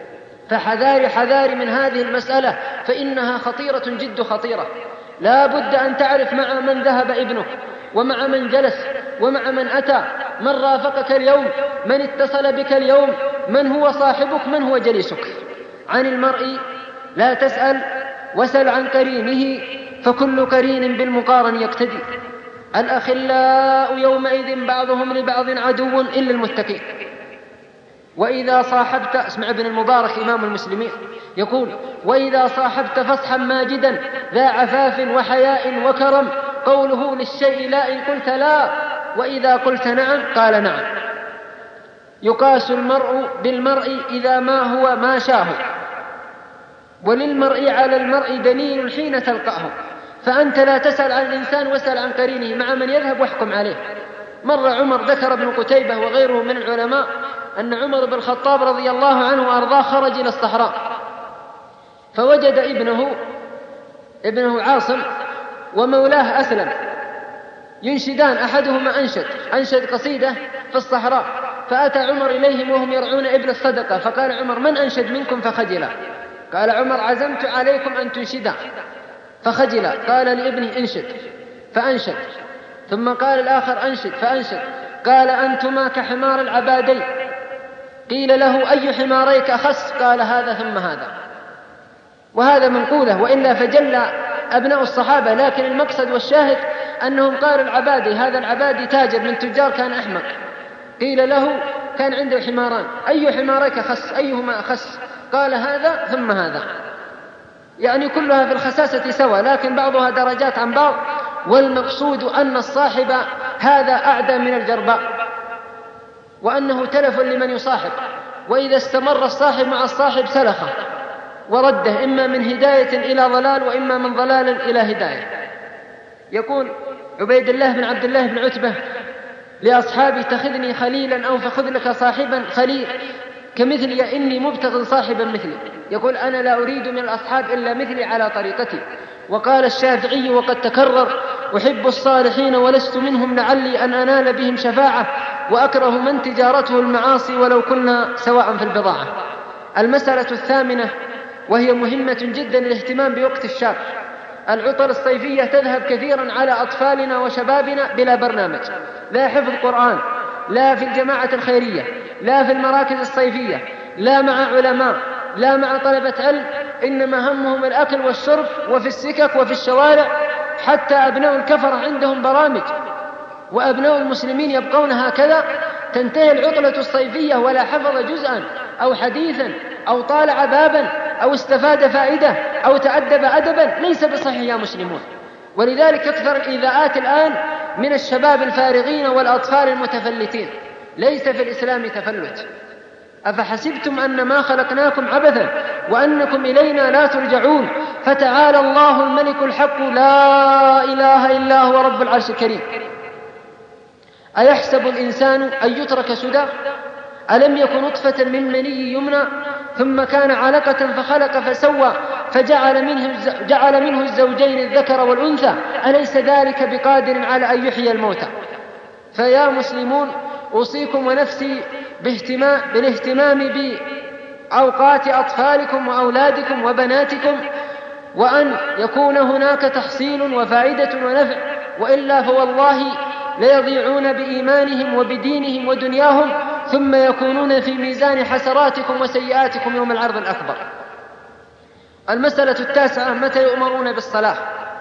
فحذاري من هذه المسألة، فإنها خطيرة جد خطيرة. لا بد أن تعرف مع من ذهب ابنك، ومع من جلس، ومع من أتى، من رافقك اليوم، من اتصل بك اليوم، من هو صاحبك، من هو جليسك. عن المرء لا تسأل، وسل عن قرينه، فكل قرين بالمقارن يقتدي. الأخلاء يومئذ بعضهم لبعض عدو إلا المتقين. وإذا صاحبت، اسمع ابن المبارك إمام المسلمين يقول: وإذا صاحبت فصحا ماجدا ذا عفاف وحياء وكرم، قوله للشيء لا إن قلت لا، وإذا قلت نعم قال نعم. يقاس المرء بالمرء إذا ما هو ما شاه، وللمرء على المرء دليل حين تلقاه. فأنت لا تسأل عن الإنسان، واسأل عن قرينه، مع من يذهب واحكم عليه. مر عمر، ذكر ابن قتيبة وغيره من العلماء أن عمر بن الخطاب رضي الله عنه وأرضاه خرج إلى الصحراء، فوجد ابنه عاصم ومولاه أسلم ينشدان، أحدهما أنشد قصيدة في الصحراء، فأتى عمر إليهم وهم يرعون إبل الصدقة، فقال عمر: من أنشد منكم؟ فخجلا. قال عمر: عزمت عليكم أن تنشدا، فخجل. قال لابنه: انشد، فأنشد. ثم قال الآخر: أنشد، فأنشد. قال: أنتما كحمار العبادي. قيل له: أي حماريك أخص؟ قال: هذا ثم هذا. وهذا منقوله، وإلا فجل أبناء الصحابة، لكن المقصد والشاهد أنهم قالوا العبادي، هذا العبادي تاجر من تجار كان أحمق. قيل له: كان عنده حماران، أي حماريك أخص؟ أيهما أخص؟ قال: هذا ثم هذا. يعني كلها في الخساسة سوى، لكن بعضها درجات عن بعض، والمقصود أن الصاحب هذا أعدى من الجرباء، وأنه تلف لمن يصاحب، وإذا استمر الصاحب مع الصاحب سلخه ورده، إما من هداية إلى ضلال، وإما من ضلال إلى هداية. يقول عبيد الله بن عبد الله بن عتبة لأصحابي: اتخذني خليلا أو فخذ لك صاحبا خليل كمثلي، إني مبتغ صاحبا مثلي. يقول: أنا لا أريد من الأصحاب إلا مثلي على طريقتي. وقال الشافعي وقد تكرر: أحب الصالحين ولست منهم لعلي أن أنال بهم شفاعة، وأكره من تجارته المعاصي ولو كنا سواء في البضاعة. المسألة الثامنة، وهي مهمة جدا، الاهتمام بوقت الشاب. العطل الصيفية تذهب كثيرا على أطفالنا وشبابنا بلا برنامج، لا حفظ قرآن، لا في الجماعة الخيرية، لا في المراكز الصيفية، لا مع علماء، لا مع طلبة علم، إنما همهم الأكل والشرب، وفي السكك وفي الشوارع. حتى أبناء الكفرة عندهم برامج، وأبناء المسلمين يبقون هكذا. تنتهي العطلة الصيفية ولا حفظ جزءا أو حديثا أو طالع بابا أو استفاد فائدة أو تأدب أدبا، ليس بصحيح يا مسلمون. ولذلك أكثر الإيذاءات الآن من الشباب الفارغين والأطفال المتفلتين. ليس في الإسلام تفلت. أفحسبتم أن ما خلقناكم عبثا وأنكم إلينا لا ترجعون، فتعالى الله الملك الحق لا إله إلا هو رب العرش الكريم. أيحسب الإنسان أن يترك سدى؟ ألم يكن نطفة من مني يمنى ثم كان علقة فخلق فسوى فجعل منه الزوجين الذكر والأنثى، أليس ذلك بقادر على أن يحيي الموتى؟ فيا مسلمون، أوصيكم ونفسي بالاهتمام بأوقات أطفالكم وأولادكم وبناتكم، وأن يكون هناك تحصيل وفائدة ونفع، وإلا فوالله ليضيعون بإيمانهم وبدينهم ودنياهم، ثم يكونون في ميزان حسراتكم وسيئاتكم يوم العرض الأكبر. المسألة التاسعة: متى يؤمرون بالصلاة؟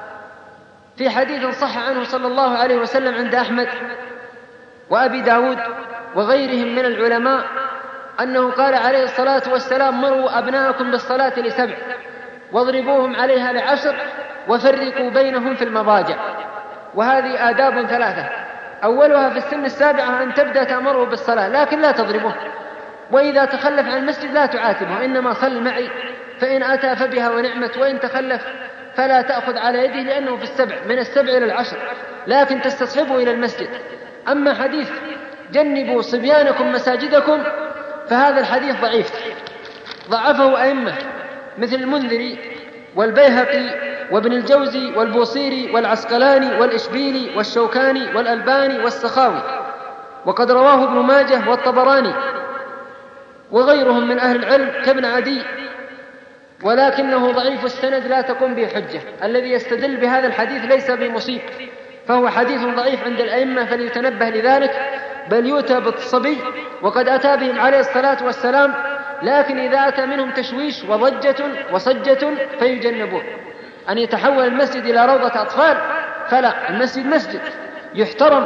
في حديث صح عنه صلى الله عليه وسلم عند أحمد وأبي داود وغيرهم من العلماء أنه قال عليه الصلاة والسلام: مروا أبناءكم بالصلاة ل7، واضربوهم عليها ل10، وفرقوا بينهم في المضاجع. وهذه آداب 3: أولها في السن 7 أن تبدأ تأمره بالصلاة، لكن لا تضربه، وإذا تخلف عن المسجد لا تعاتبه، إنما صل معي، فإن أتى فبها ونعمت، وإن تخلف فلا تأخذ على يده، لأنه في 7 من 7 إلى 10، لكن تستصحبه إلى المسجد. أما حديث جنبوا صبيانكم مساجدكم فهذا الحديث ضعيف، ضعفه أئمة مثل المنذري والبيهقي وابن الجوزي والبوصيري والعسقلاني والإشبيلي والشوكاني والألباني والسخاوي، وقد رواه ابن ماجه والطبراني وغيرهم من أهل العلم كابن عدي، ولكنه ضعيف السند لا تقوم به حجة. الذي يستدل بهذا الحديث ليس بمصيب، فهو حديث ضعيف عند الأئمة، فليتنبه لذلك. بل يؤتى بالصبي وقد أتى بهم عليه الصلاة والسلام، لكن إذا أتى منهم تشويش وضجة وصجة فيجنبون. أن يتحول المسجد إلى روضة أطفال فلا، المسجد مسجد يحترم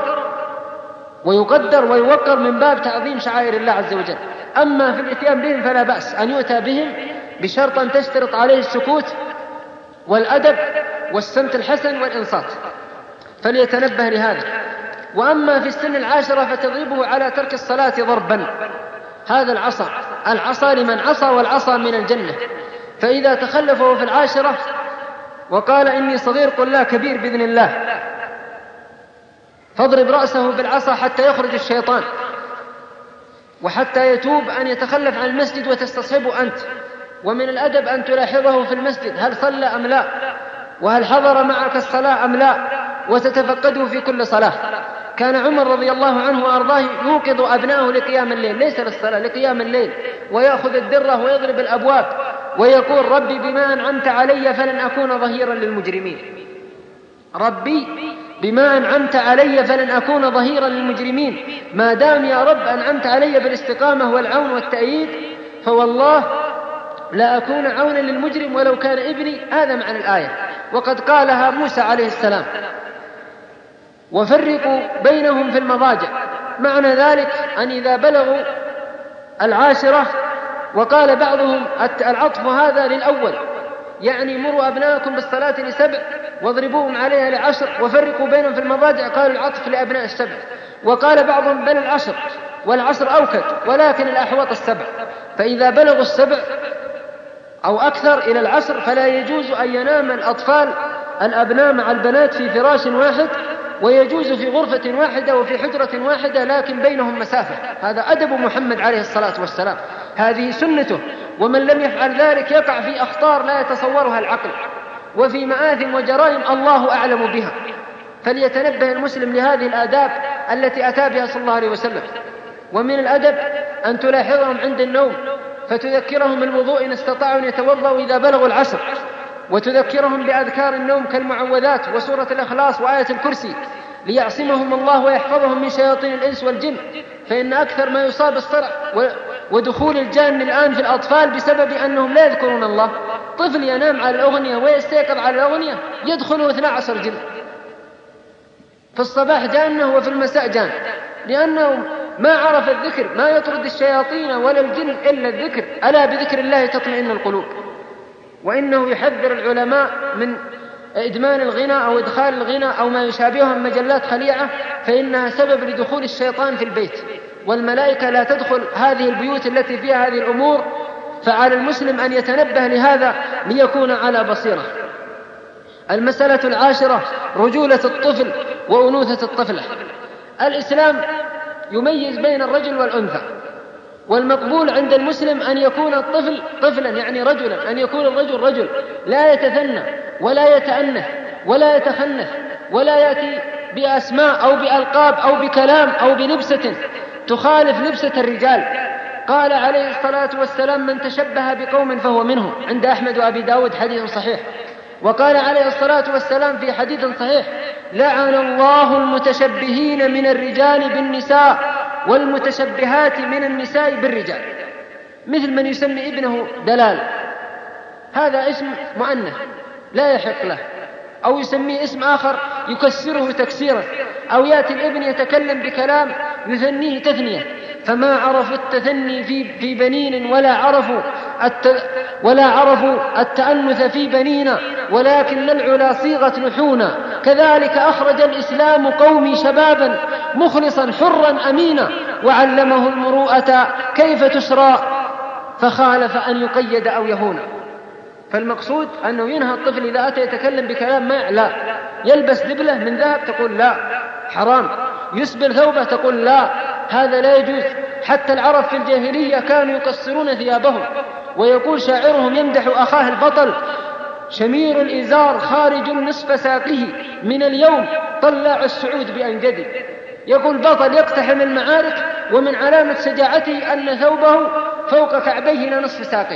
ويقدر ويوقر من باب تعظيم شعائر الله عز وجل. أما في الاتيان بهم فلا بأس أن يؤتى بهم، بشرط أن تشترط عليه السكوت والأدب والسمت الحسن والإنصات، فليتنبه لهذا. وأما في السن 10 فتضربه على ترك الصلاة ضربا. هذا العصا لمن عصى، والعصا من الجنة. فإذا تخلفه في 10 وقال إني صغير قل لا كبير بإذن الله، فاضرب رأسه بالعصا حتى يخرج الشيطان، وحتى يتوب أن يتخلف عن المسجد وتستصحبه أنت. ومن الأدب أن تلاحظه في المسجد هل صلى أم لا، وهل حضر معك الصلاة أم لا، وتتفقده في كل صلاة. كان عمر رضي الله عنه وأرضاه يوقظ أبنائه لقيام الليل، ليس للصلاة، لقيام الليل، ويأخذ الدرة ويضرب الأبواب ويقول ربي بما أنعمت علي فلن أكون ظهيرا للمجرمين. ربي بما أنعمت علي فلن أكون ظهيرا للمجرمين، ما دام يا رب أنعمت علي بالاستقامة والعون والتأييد فوالله لا أكون عونا للمجرم ولو كان ابني. هذا معنى الآية، وقد قالها موسى عليه السلام: وفرقوا بينهم في المضاجع. معنى ذلك أن إذا بلغوا 10، وقال بعضهم العطف هذا للأول، يعني مروا أبناءكم بالصلاة ل7 واضربوهم عليها ل10 وفرقوا بينهم في المضاجع، قالوا العطف لأبناء 7. وقال بعضهم بل 10، والعشر أوكد، ولكن الأحوط 7. فإذا بلغوا 7 أو أكثر إلى 10 فلا يجوز أن ينام الأطفال الأبناء مع البنات في فراش واحد، ويجوز في غرفة واحدة وفي حجرة واحدة لكن بينهم مسافة. هذا أدب محمد عليه الصلاة والسلام، هذه سنته. ومن لم يفعل ذلك يقع في أخطار لا يتصورها العقل، وفي مآثم وجرائم الله أعلم بها. فليتنبه المسلم لهذه الآداب التي أتى بها صلى الله عليه وسلم. ومن الأدب أن تلاحظهم عند النوم فتذكرهم الوضوء إن استطاعوا أن يتوضأوا إذا بلغوا 10، وتذكرهم بأذكار النوم كالمعوذات وسورة الإخلاص وآية الكرسي ليعصمهم الله ويحفظهم من شياطين الإنس والجن. فإن أكثر ما يصاب الصرع ودخول الجان الآن في الأطفال بسبب أنهم لا يذكرون الله. طفل ينام على الأغنية ويستيقظ على الأغنية يدخله 12 جن، في الصباح جانه وفي المساء جان، لأنه ما عرف الذكر. ما يطرد الشياطين ولا الجن إلا الذكر، ألا بذكر الله تطمئن القلوب. وإنه يحذر العلماء من إدمان الغنى أو إدخال الغنى أو ما يشابهها من مجلات خليعة، فإنها سبب لدخول الشيطان في البيت، والملائكة لا تدخل هذه البيوت التي فيها هذه الأمور. فعلى المسلم أن يتنبه لهذا ليكون على بصيرة. المسألة 10: رجولة الطفل وأنوثة الطفلة. الإسلام يميز بين الرجل والأنثى، والمقبول عند المسلم أن يكون الطفل طفلا يعني رجلا، أن يكون الرجل رجل، لا يتثنى ولا يتأنث ولا يتخنث ولا يأتي بأسماء أو بألقاب أو بكلام أو بلبسة تخالف لبسة الرجال. قال عليه الصلاة والسلام: من تشبه بقوم فهو منهم، عند أحمد وأبي داود حديث صحيح. وقال عليه الصلاة والسلام في حديث صحيح: لعن الله المتشبهين من الرجال بالنساء والمتشبهات من النساء بالرجال. مثل من يسمي ابنه دلال، هذا اسم مؤنث لا يحق له، أو يسميه اسم آخر يكسره تكسيرا، أو يأتي الابن يتكلم بكلام يثنيه تثنية. فما عرفوا التثني في بنين ولا عرفوا التأنث في بنينا، ولكن العلا صيغة نحونا. كذلك أخرج الإسلام قومي شبابا مخلصا حرا أمينا، وعلمه المروءة كيف تسرى، فخالف أن يقيد أو يهون. فالمقصود أنه ينهى الطفل إذا أتى يتكلم بكلام ما لا. يلبس دبلة من ذهب تقول لا حرام، يسبل ثوبه تقول لا هذا لا يجوز. حتى العرب في الجاهلية كانوا يقصرون ثيابهم، ويقول شاعرهم يمدح أخاه البطل: شمير الإزار خارج نصف ساقه، من اليوم طلع السعود بأنجدي. يقول بطل يقتحم المعارك ومن علامة شجاعته أن ثوبه فوق كعبيه لنصف ساقه،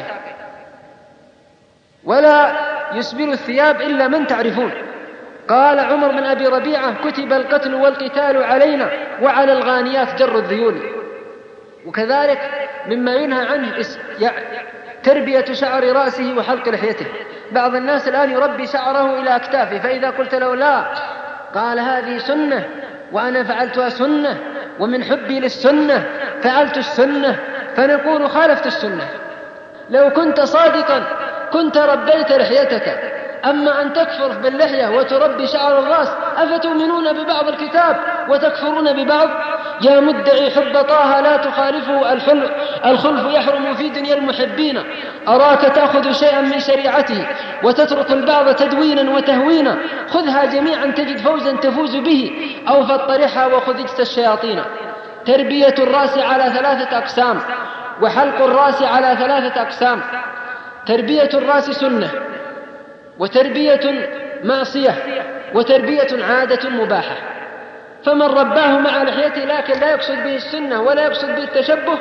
ولا يسبل الثياب إلا من تعرفون. قال عمر بن أبي ربيعة: كتب القتل والقتال علينا وعلى الغانيات جر الذيول. وكذلك مما ينهى عنه تربية شعر رأسه وحلق لحيته. بعض الناس الآن يربي شعره إلى أكتافه، فإذا قلت له لا قال هذه سنة وأنا فعلتها سنة، ومن حبي للسنة فعلت السنة، فنقول خالفت السنة. لو كنت صادقا كنت ربيت لحيتك، أما أن تكفر باللحية وتربي شعر الرأس، أفتؤمنون ببعض الكتاب وتكفرون ببعض؟ يا مدعي حب طه لا تخالفه الخلف يحرم في دنيا المحبين. أراك تأخذ شيئا من شريعته وتترك البعض تدوينا وتهوينا. خذها جميعا تجد فوزا تفوز به، أو فاطرحها وخذ اجت الشياطين. تربية الرأس على 3 أقسام، وحلق الرأس على 3 أقسام. تربية الرأس سنة، وتربية معصية، وتربية عادة مباحة. فمن رباه مع لحيته لكن لا يقصد به السنة ولا يقصد به التشبه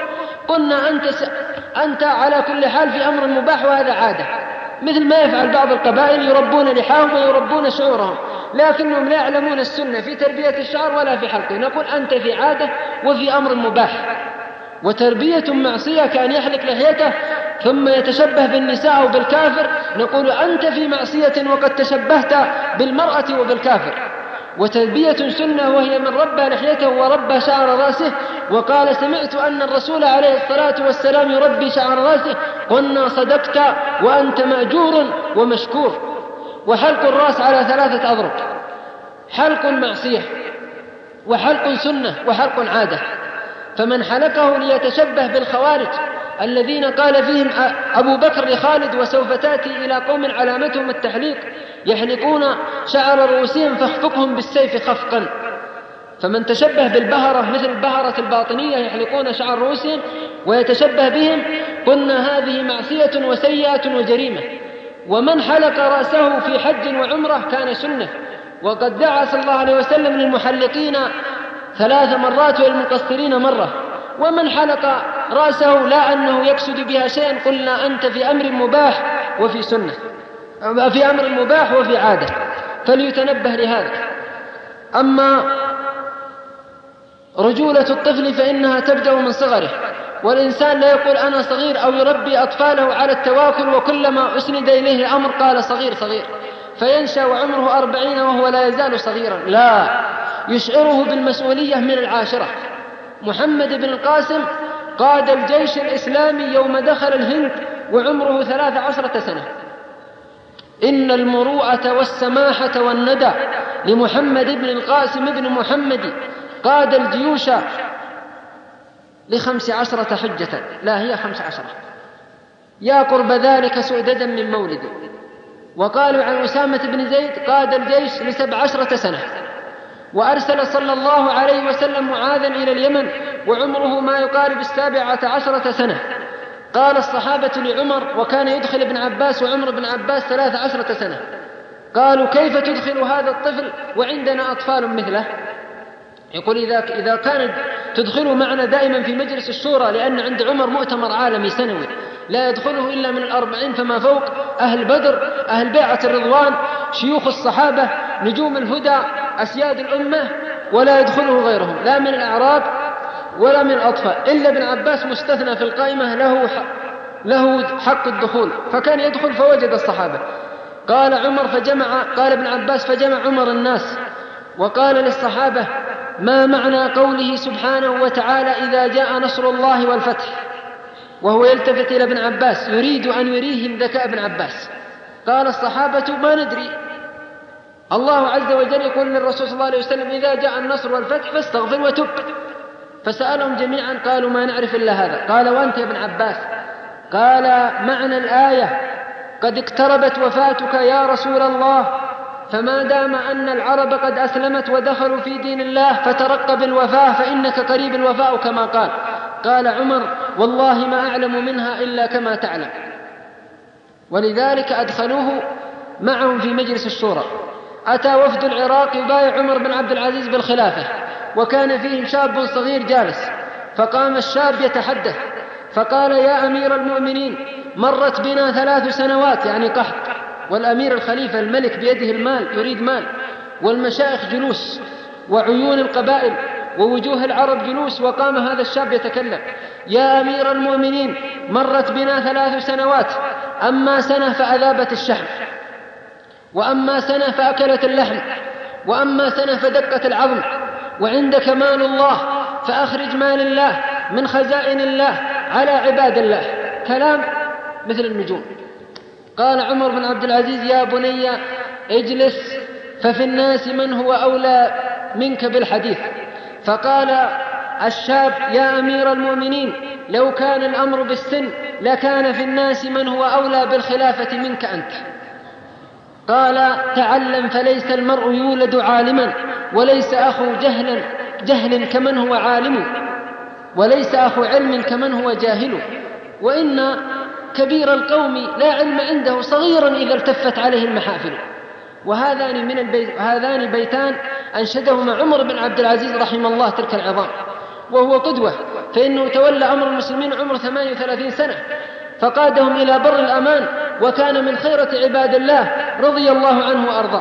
قلنا أنت على كل حال في أمر مباح، وهذا عادة، مثل ما يفعل بعض القبائل يربون لحاهم ويربون شعورهم، لكنهم لا يعلمون السنة في تربية الشعر ولا في حلقه. نقول أنت في عادة وفي أمر مباح. وتربية معصية كان يحلق لحيته ثم يتشبه بالنساء أو بالكافر، نقول أنت في معصية وقد تشبهت بالمرأة وبالكافر. وتربية سنة وهي من ربى لحيته وربى شعر رأسه وقال سمعت أن الرسول عليه الصلاة والسلام يربي شعر رأسه، قلنا صدقت وأنت مأجور ومشكور. وحلق الرأس على 3 أضرب: حلق معصية، وحلق سنة، وحلق عادة. فمن حلقه ليتشبه بالخوارج الذين قال فيهم أبو بكر لخالد: وسوف تأتي إلى قوم علامتهم التحليق يحلقون شعر رؤوسهم فاخفقهم بالسيف خفقا. فمن تشبه بالبهرة مثل البهرة الباطنية يحلقون شعر رؤوسهم ويتشبه بهم، قلنا هذه معصية وسيئة وجريمة. ومن حلق رأسه في حج وعمرة كان سنة، وقد دعا صلى الله عليه وسلم للمحلقين 3 مرات وللمقصرين مرة. ومن حلق رأسه لا أنه يقصد بها شيئا، قلنا أنت في أمر مباح وفي سنة، في أمر مباح وفي عادة، فليتنبه لهذا. أما رجولة الطفل فإنها تبدأ من صغره، والإنسان لا يقول أنا صغير أو يربي أطفاله على التواكل وكلما أسند إليه الأمر قال صغير صغير فينشأ وعمره 40 وهو لا يزال صغيرا، لا، يشعره بالمسؤولية من العاشرة. محمد بن القاسم قاد الجيش الإسلامي يوم دخل الهند وعمره 13 سنة. إن المروءة والسماحة والندى لمحمد بن القاسم بن محمد، قاد الجيوش ل15 حجة، لا هي 15، يا قرب ذلك سؤددا من مولدي. وقالوا عن أسامة بن زيد قاد الجيش ل17 سنة. وأرسل صلى الله عليه وسلم معاذا إلى اليمن وعمره ما يقارب 17 سنة. قال الصحابة لعمر، وكان يدخل ابن عباس وعمر بن عباس 13 سنة، قالوا كيف تدخل هذا الطفل وعندنا أطفال مثله؟ يقول إذا كان تدخله معنا دائما في مجلس الشورى، لأن عند عمر مؤتمر عالمي سنوي لا يدخله إلا من 40 فما فوق، أهل بدر، أهل بيعة الرضوان، شيوخ الصحابة، نجوم الهدى، أسياد الأمة، ولا يدخله غيرهم لا من الأعراب ولا من الأطفال، إلا ابن عباس مستثنى في القائمة له حق الدخول، فكان يدخل فوجد الصحابة. قال ابن عباس فجمع عمر الناس وقال للصحابة: ما معنى قوله سبحانه وتعالى إذا جاء نصر الله والفتح؟ وهو يلتفت إلى ابن عباس يريد أن يريهم ذكاء ابن عباس. قال الصحابة: ما ندري، الله عز وجل يقول للرسول صلى الله عليه وسلم إذا جاء النصر والفتح فاستغفر وتب. فسألهم جميعا قالوا: ما نعرف إلا هذا. قال: وأنت يا ابن عباس؟ قال: معنى الآية قد اقتربت وفاتك يا رسول الله، فما دام أن العرب قد أسلمت ودخلوا في دين الله فترقب الوفاة فإنك قريب الوفاء كما قال. قال عمر: والله ما أعلم منها إلا كما تعلم. ولذلك أدخلوه معهم في مجلس الشورى. أتى وفد العراق يبايع عمر بن عبد العزيز بالخلافة، وكان فيهم شاب صغير جالس، فقام الشاب يتحدث فقال: يا أمير المؤمنين، مرت بنا 3 سنوات، يعني قحط، والأمير الخليفة الملك بيده المال يريد مال، والمشايخ جلوس، وعيون القبائل ووجوه العرب جلوس، وقام هذا الشاب يتكلم: يا أمير المؤمنين، مرت بنا 3 سنوات، أما سنة فأذابت الشحم، وأما سنة فأكلت اللحم، وأما سنة فدقت العظم، وعندك مال الله فأخرج مال الله من خزائن الله على عباد الله. كلام مثل النجوم. قال عمر بن عبد العزيز: يا بني اجلس، ففي الناس من هو أولى منك بالحديث. فقال الشاب: يا أمير المؤمنين، لو كان الأمر بالسن لكان في الناس من هو أولى بالخلافة منك أنت. قال: تعلم، فليس المرء يولد عالما، وليس أخو جهل كمن هو عالم، وليس أخو علم كمن هو جاهل، وإن كبير القوم لا علم عنده صغيرا إذا التفت عليه المحافل. وهذان بيتان أنشدهما عمر بن عبد العزيز رحمه الله تلك العظام. وهو قدوة، فإنه تولى أمر المسلمين عمر 38 سنة فقادهم إلى بر الأمان، وكان من خيرة عباد الله رضي الله عنه وأرضاه.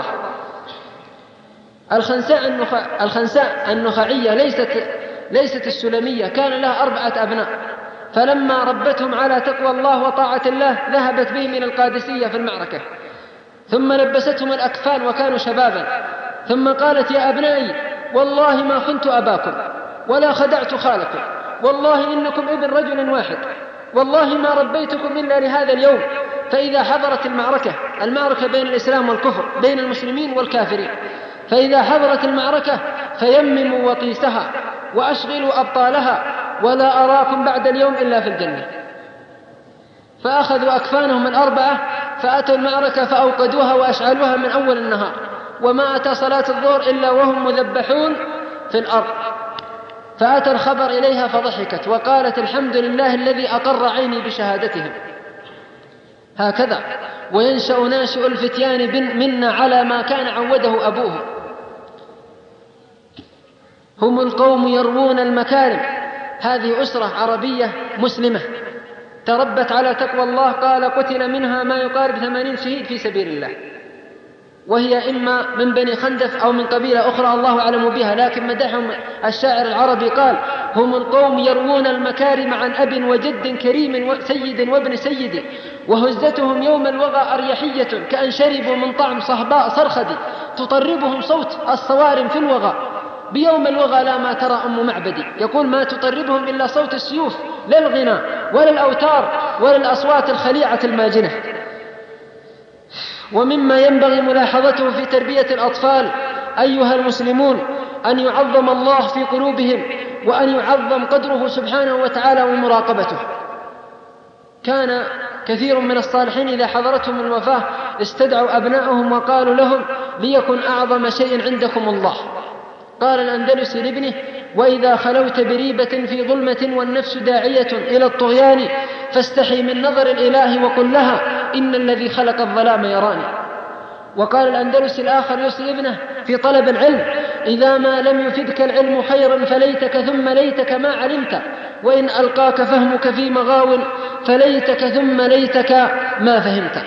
الخنساء النخعية ليست السلمية، كان لها 4 أبناء، فلما ربتهم على تقوى الله وطاعة الله ذهبت بهم إلى القادسية في المعركة، ثم لبستهم الأكفان وكانوا شبابا، ثم قالت: يا أبنائي والله ما خنت أباكم ولا خدعت خالكم، والله إنكم ابن رجل واحد، والله ما ربيتكم إلا لهذا اليوم. فإذا حضرت المعركة بين الإسلام والكفر، بين المسلمين والكافرين، فإذا حضرت المعركة فيمموا وطيسها وأشغلوا أبطالها، ولا أراكم بعد اليوم إلا في الجنة. فأخذوا أكفانهم 4 فأتوا المعركة فأوقدوها وأشعلوها من أول النهار، وما أتى صلاة الظهر إلا وهم مذبحون في الأرض. فأتى الخبر إليها فضحكت وقالت: الحمد لله الذي أقر عيني بشهادتهم. هكذا وينشأ ناشئ الفتيان منا على ما كان عوده أبوه. هم القوم يروون المكارم. هذه أسرة عربية مسلمة تربت على تقوى الله، قال: قتل منها ما يقارب 80 شهيد في سبيل الله، وهي إما من بني خندف أو من قبيلة أخرى الله أعلم بها، لكن مدحهم الشاعر العربي قال: هم القوم يروون المكارم عن أب وجد كريم وسيد وابن سيد، وهزتهم يوم الوغى أريحية كأن شربوا من طعم صهباء صرخد، تطربهم صوت الصوارم في الوغى، بيوم الوغى لا ما ترى أم معبدي. يقول: ما تطربهم إلا صوت السيوف، لا الغنى ولا الأوتار ولا الأصوات الخليعة الماجنة. ومما ينبغي ملاحظته في تربية الأطفال أيها المسلمون أن يعظم الله في قلوبهم، وأن يعظم قدره سبحانه وتعالى ومراقبته. كان كثير من الصالحين إذا حضرتهم الوفاة استدعوا أبنائهم وقالوا لهم: ليكن أعظم شيء عندكم الله. قال الأندلسي لابنه: وإذا خلوت بريبة في ظلمة والنفس داعية إلى الطغيان فاستحي من نظر الإله وقل لها: إن الذي خلق الظلام يراني. وقال الأندلسي الآخر يوصي ابنه في طلب العلم: إذا ما لم يفدك العلم خيرا فليتك ثم ليتك ما علمت، وإن ألقاك فهمك في مغاو فليتك ثم ليتك ما فهمت.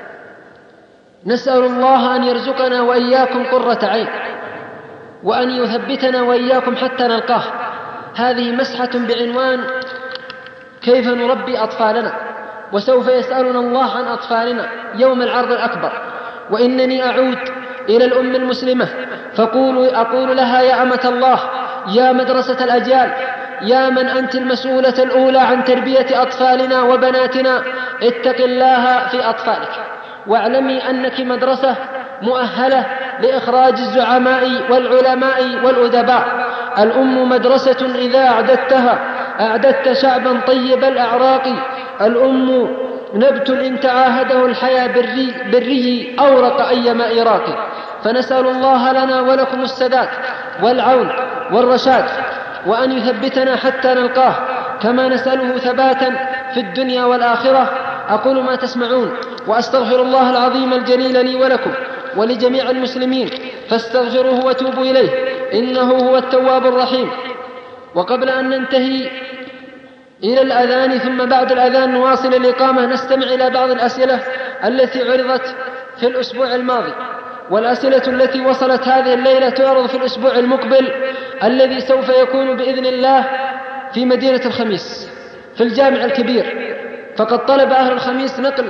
نسأل الله أن يرزقنا وإياكم قرة عين، وأن يثبتنا وإياكم حتى نلقاه. هذه مسحة بعنوان كيف نربي أطفالنا، وسوف يسألنا الله عن أطفالنا يوم العرض الأكبر. وإنني أعود إلى الأم المسلمة أقول لها: يا أمة الله، يا مدرسة الأجيال، يا من أنت المسؤولة الأولى عن تربية أطفالنا وبناتنا، اتق الله في أطفالك، واعلمي أنك مدرسة مؤهلة لإخراج الزعماء والعلماء والأدباء. الأم مدرسة إذا أعددت شعبا طيب الأعراق. الأم نبت إن تعاهده الحياة بريه أورق أيما إراق. فنسأل الله لنا ولكم السداد والعون والرشاد، وأن يثبتنا حتى نلقاه، كما نسأله ثباتا في الدنيا والآخرة. أقول ما تسمعون، وأستغفر الله العظيم الجليل لي ولكم ولجميع المسلمين، فاستغفروه وتوبوا إليه، إنه هو التواب الرحيم. وقبل أن ننتهي إلى الأذان ثم بعد الأذان نواصل الإقامة، نستمع إلى بعض الأسئلة التي عرضت في الأسبوع الماضي، والأسئلة التي وصلت هذه الليلة تعرض في الأسبوع المقبل الذي سوف يكون بإذن الله في مدينة الخميس في الجامع الكبير. فقد طلب أهل الخميس نقل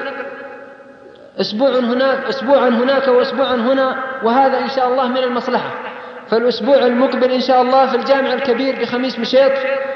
أسبوعا هناك وأسبوعا هنا، وهذا إن شاء الله من المصلحة. فالأسبوع المقبل إن شاء الله في الجامع الكبير بخميس مشيط،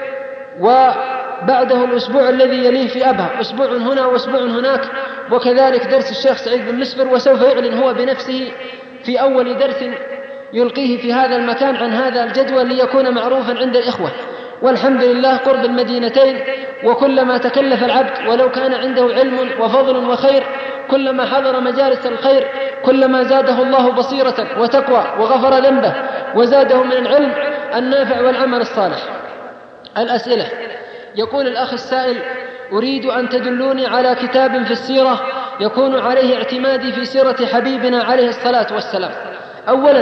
وبعده الأسبوع الذي يليه في أبها، أسبوع هنا وأسبوع هناك، وكذلك درس الشيخ سعيد بن مسفر. وسوف يعلن هو بنفسه في أول درس يلقيه في هذا المكان عن هذا الجدول ليكون معروفا عند الإخوة. والحمد لله قرب المدينتين، وكلما تكلف العبد ولو كان عنده علم وفضل وخير، كلما حضر مجالس الخير كلما زاده الله بصيرة وتقوى وغفر ذنبه وزاده من العلم النافع والعمل الصالح. الأسئلة. يقول الأخ السائل: أريد أن تدلوني على كتاب في السيرة يكون عليه اعتمادي في سيرة حبيبنا عليه الصلاة والسلام. أولا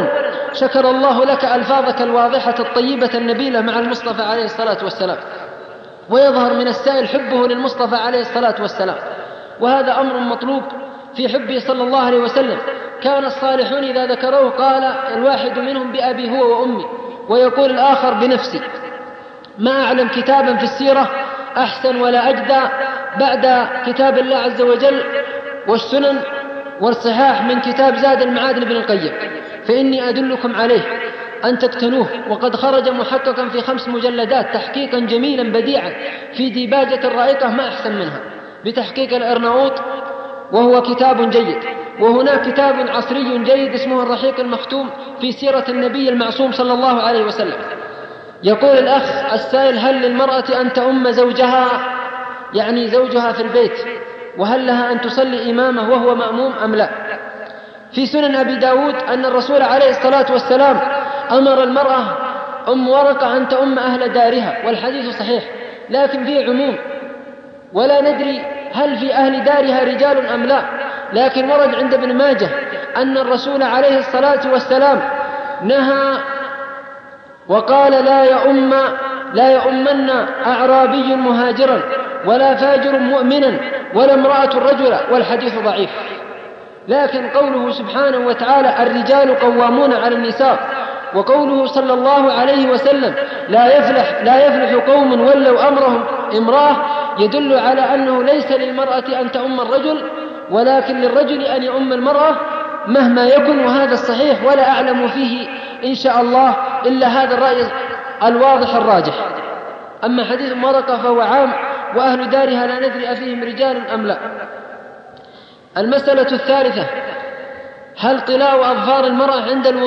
شكر الله لك ألفاظك الواضحة الطيبة النبيلة مع المصطفى عليه الصلاة والسلام. ويظهر من السائل حبه للمصطفى عليه الصلاة والسلام، وهذا أمر مطلوب في حبه صلى الله عليه وسلم. كان الصالحون إذا ذكروه قال الواحد منهم بأبي هو وأمي، ويقول الآخر بنفسي. ما أعلم كتابا في السيرة أحسن ولا أجدى بعد كتاب الله عز وجل والسنن والصحاح من كتاب زاد المعاد لابن القيم، فإني أدلكم عليه أن تقتنوه. وقد خرج محققا في 5 مجلدات تحقيقا جميلا بديعا في ديباجة رائقة ما أحسن منها بتحقيق الأرناؤوط، وهو كتاب جيد. وهناك كتاب عصري جيد اسمه الرحيق المختوم في سيرة النبي المعصوم صلى الله عليه وسلم. يقول الأخ السائل: هل للمرأة أن تؤم زوجها، يعني زوجها في البيت، وهل لها أن تصلي إمامه وهو مأموم أم لا؟ في سنن أبي داود أن الرسول عليه الصلاة والسلام أمر المرأة أم ورقة أن تؤم أهل دارها، والحديث صحيح، لكن فيه عموم، ولا ندري هل في أهل دارها رجال أم لا. لكن ورد عند ابن ماجه أن الرسول عليه الصلاة والسلام نهى وقال: لا يؤمن أعرابي مهاجرا ولا فاجر مؤمنا ولا امرأة رجلا، والحديث ضعيف. لكن قوله سبحانه وتعالى: الرجال قوامون على النساء، وقوله صلى الله عليه وسلم: لا يفلح قوم ولوا أمرهم امرأة، يدل على أنه ليس للمرأة أن تؤم الرجل، ولكن للرجل أن يؤم المرأة مهما يكن، وهذا الصحيح، ولا أعلم فيه إن شاء الله إلا هذا الرأي الواضح الراجح. أما حديث ورقة فهو عام، وأهل دارها لا ندري أفيهم رجال أم لا. المسألة الثالثة: هل طلاء أظفار المرأة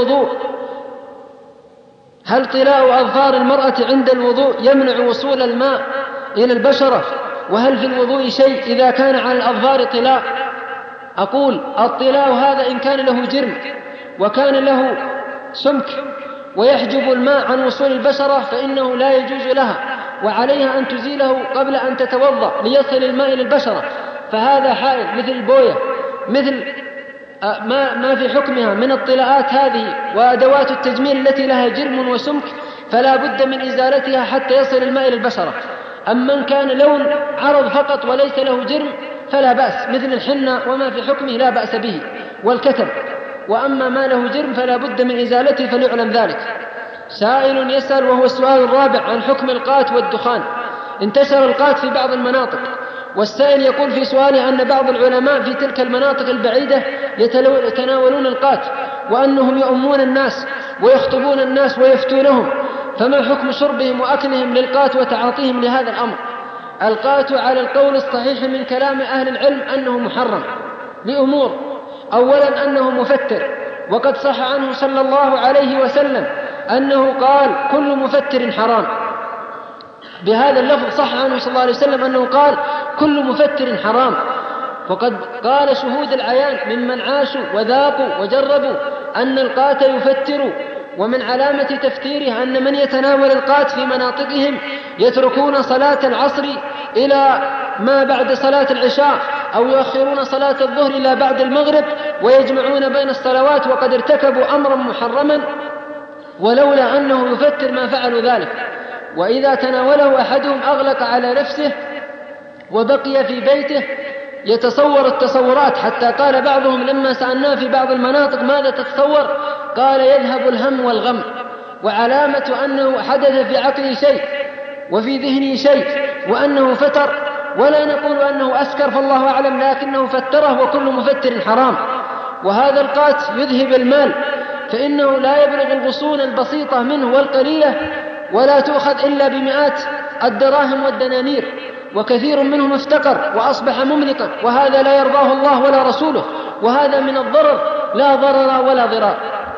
عند الوضوء يمنع وصول الماء إلى البشرة؟ وهل في الوضوء شيء إذا كان على الأظفار طلاء؟ أقول: الطلاء هذا إن كان له جرم وكان له سمك ويحجب الماء عن وصول البشرة فإنه لا يجوز لها، وعليها أن تزيله قبل أن تتوضأ ليصل الماء إلى البشرة. فهذا حائل مثل البوية، مثل ما في حكمها من الطلاءات هذه وأدوات التجميل التي لها جرم وسمك، فلا بد من إزالتها حتى يصل الماء إلى البشرة. أما من كان لون عرض فقط وليس له جرم فلا بأس، مثل الحنة وما في حكمه لا بأس به، والكتب. وأما ما له جرم فلا بد من إزالته، فليعلم ذلك. سائل يسأل وهو السؤال الرابع عن حكم القات والدخان. انتشر القات في بعض المناطق، والسائل يقول في سؤاله أن بعض العلماء في تلك المناطق البعيدة يتناولون القات، وأنهم يؤمون الناس ويخطبون الناس ويفتونهم، فما حكم شربهم وأكلهم للقات وتعاطيهم لهذا الأمر؟ القات على القول الصحيح من كلام أهل العلم أنه محرم لأمور: أولا أنه مفتر، وقد صح عنه صلى الله عليه وسلم أنه قال: كل مفتر حرام. بهذا اللفظ صح عنه صلى الله عليه وسلم أنه قال: كل مفتر حرام. وقد قال شهود العيان ممن عاشوا وذاقوا وجربوا أن القات يفتر، ومن علامة تفتيره أن من يتناول القات في مناطقهم يتركون صلاة العصر إلى ما بعد صلاة العشاء، أو يؤخرون صلاة الظهر إلى بعد المغرب، ويجمعون بين الصلوات، وقد ارتكبوا أمرا محرما، ولولا أنه يفتر ما فعلوا ذلك. وإذا تناوله أحدهم أغلق على نفسه وبقي في بيته يتصور التصورات، حتى قال بعضهم لما سألناه في بعض المناطق ماذا تتصور؟ قال: يذهب الهم والغم. وعلامة أنه حدث في عقله شيء وفي ذهنه شيء وأنه فتر، ولا نقول أنه أسكر فالله أعلم، لكنه فتره، وكل مفتر حرام. وهذا القات يذهب المال، فإنه لا يبلغ الغصون البسيطة منه والقليلة، ولا تؤخذ إلا بمئات الدراهم والدنانير، وكثير منهم افتقر وأصبح مملكا، وهذا لا يرضاه الله ولا رسوله، وهذا من الضرر لا ضرر ولا ضرار.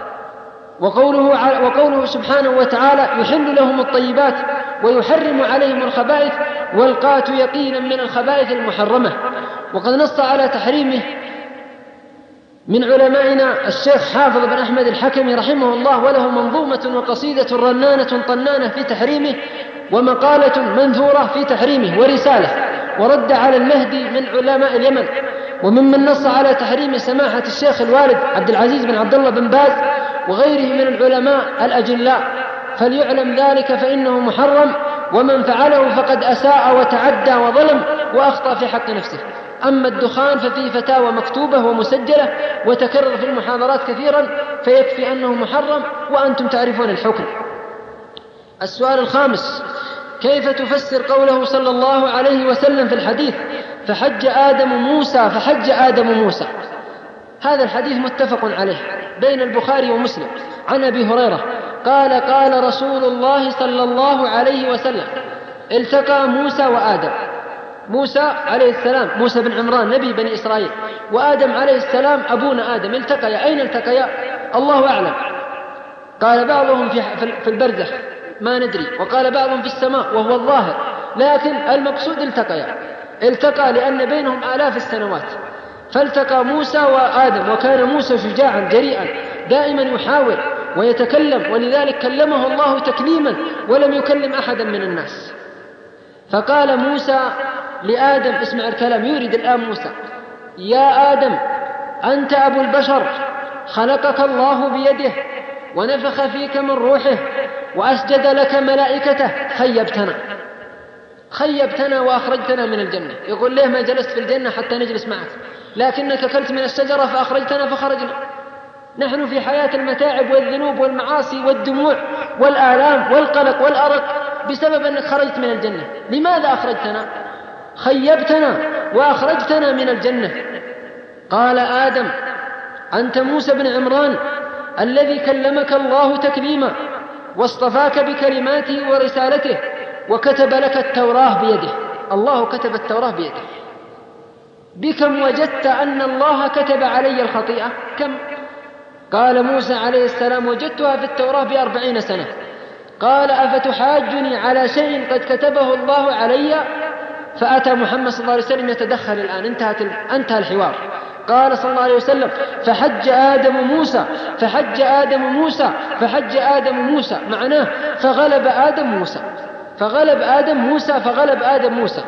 وقوله سبحانه وتعالى: يحل لهم الطيبات ويحرم عليهم الخبائث، والقات يقينا من الخبائث المحرمة. وقد نص على تحريمه من علمائنا الشيخ حافظ بن أحمد الحكمي رحمه الله، وله منظومة وقصيدة رنانة طنانة في تحريمه، ومقالة منثورة في تحريمه، ورسالة، ورد على المهدي من علماء اليمن. وممن نص على تحريم سماحة الشيخ الوالد عبد العزيز بن عبد الله بن باز، وغيره من العلماء الأجلاء، فليعلم ذلك فإنه محرم، ومن فعله فقد أساء وتعدى وظلم وأخطأ في حق نفسه. أما الدخان ففيه فتاوى مكتوبة ومسجلة وتكرر في المحاضرات كثيرا، فيكفي أنه محرم وأنتم تعرفون الحكم. السؤال الخامس: كيف تفسر قوله صلى الله عليه وسلم في الحديث فحج آدم موسى؟ هذا الحديث متفق عليه بين البخاري ومسلم عن أبي هريرة قال: قال رسول الله صلى الله عليه وسلم: التقى موسى وآدم. موسى عليه السلام موسى بن عمران نبي بني إسرائيل، وآدم عليه السلام أبونا آدم. التقيا، أين التقيا؟ الله أعلم. قال بعضهم في البرزخ ما ندري، وقال بعضهم في السماء وهو الظاهر، لكن المقصود التقى لأن بينهم آلاف السنوات. فالتقى موسى وآدم، وكان موسى شجاعا جريئا دائما يحاول ويتكلم، ولذلك كلمه الله تكليما ولم يكلم أحدا من الناس. فقال موسى لآدم، اسمع الكلام، يريد الآن موسى: يا آدم أنت أبو البشر، خلقك الله بيده ونفخ فيك من روحه وأسجد لك ملائكته، خيبتنا وأخرجتنا من الجنة. يقول: ليه ما جلست في الجنة حتى نجلس معك؟ لكنك أكلت من الشجرة فأخرجتنا فخرجنا. نحن في حياة المتاعب والذنوب والمعاصي والدموع والآلام والقلق والأرق بسبب أنك خرجت من الجنة. لماذا أخرجتنا؟ خيبتنا وأخرجتنا من الجنة. قال آدم: أنت موسى بن عمران الذي كلمك الله تكليما واصطفاك بكلماته ورسالته وكتب لك التوراة بيده. الله كتب التوراة بيده. بكم وجدت أن الله كتب علي الخطيئة؟ كم؟ قال موسى عليه السلام: وجدتها في التوراة ب40 سنة. قال: أفتحاجني على شيء قد كتبه الله علي؟ فأتى محمد صلى الله عليه وسلم يتدخل الآن، انتهى الحوار. قال صلى الله عليه وسلم: فحج آدم موسى، معناه فغلب آدم موسى.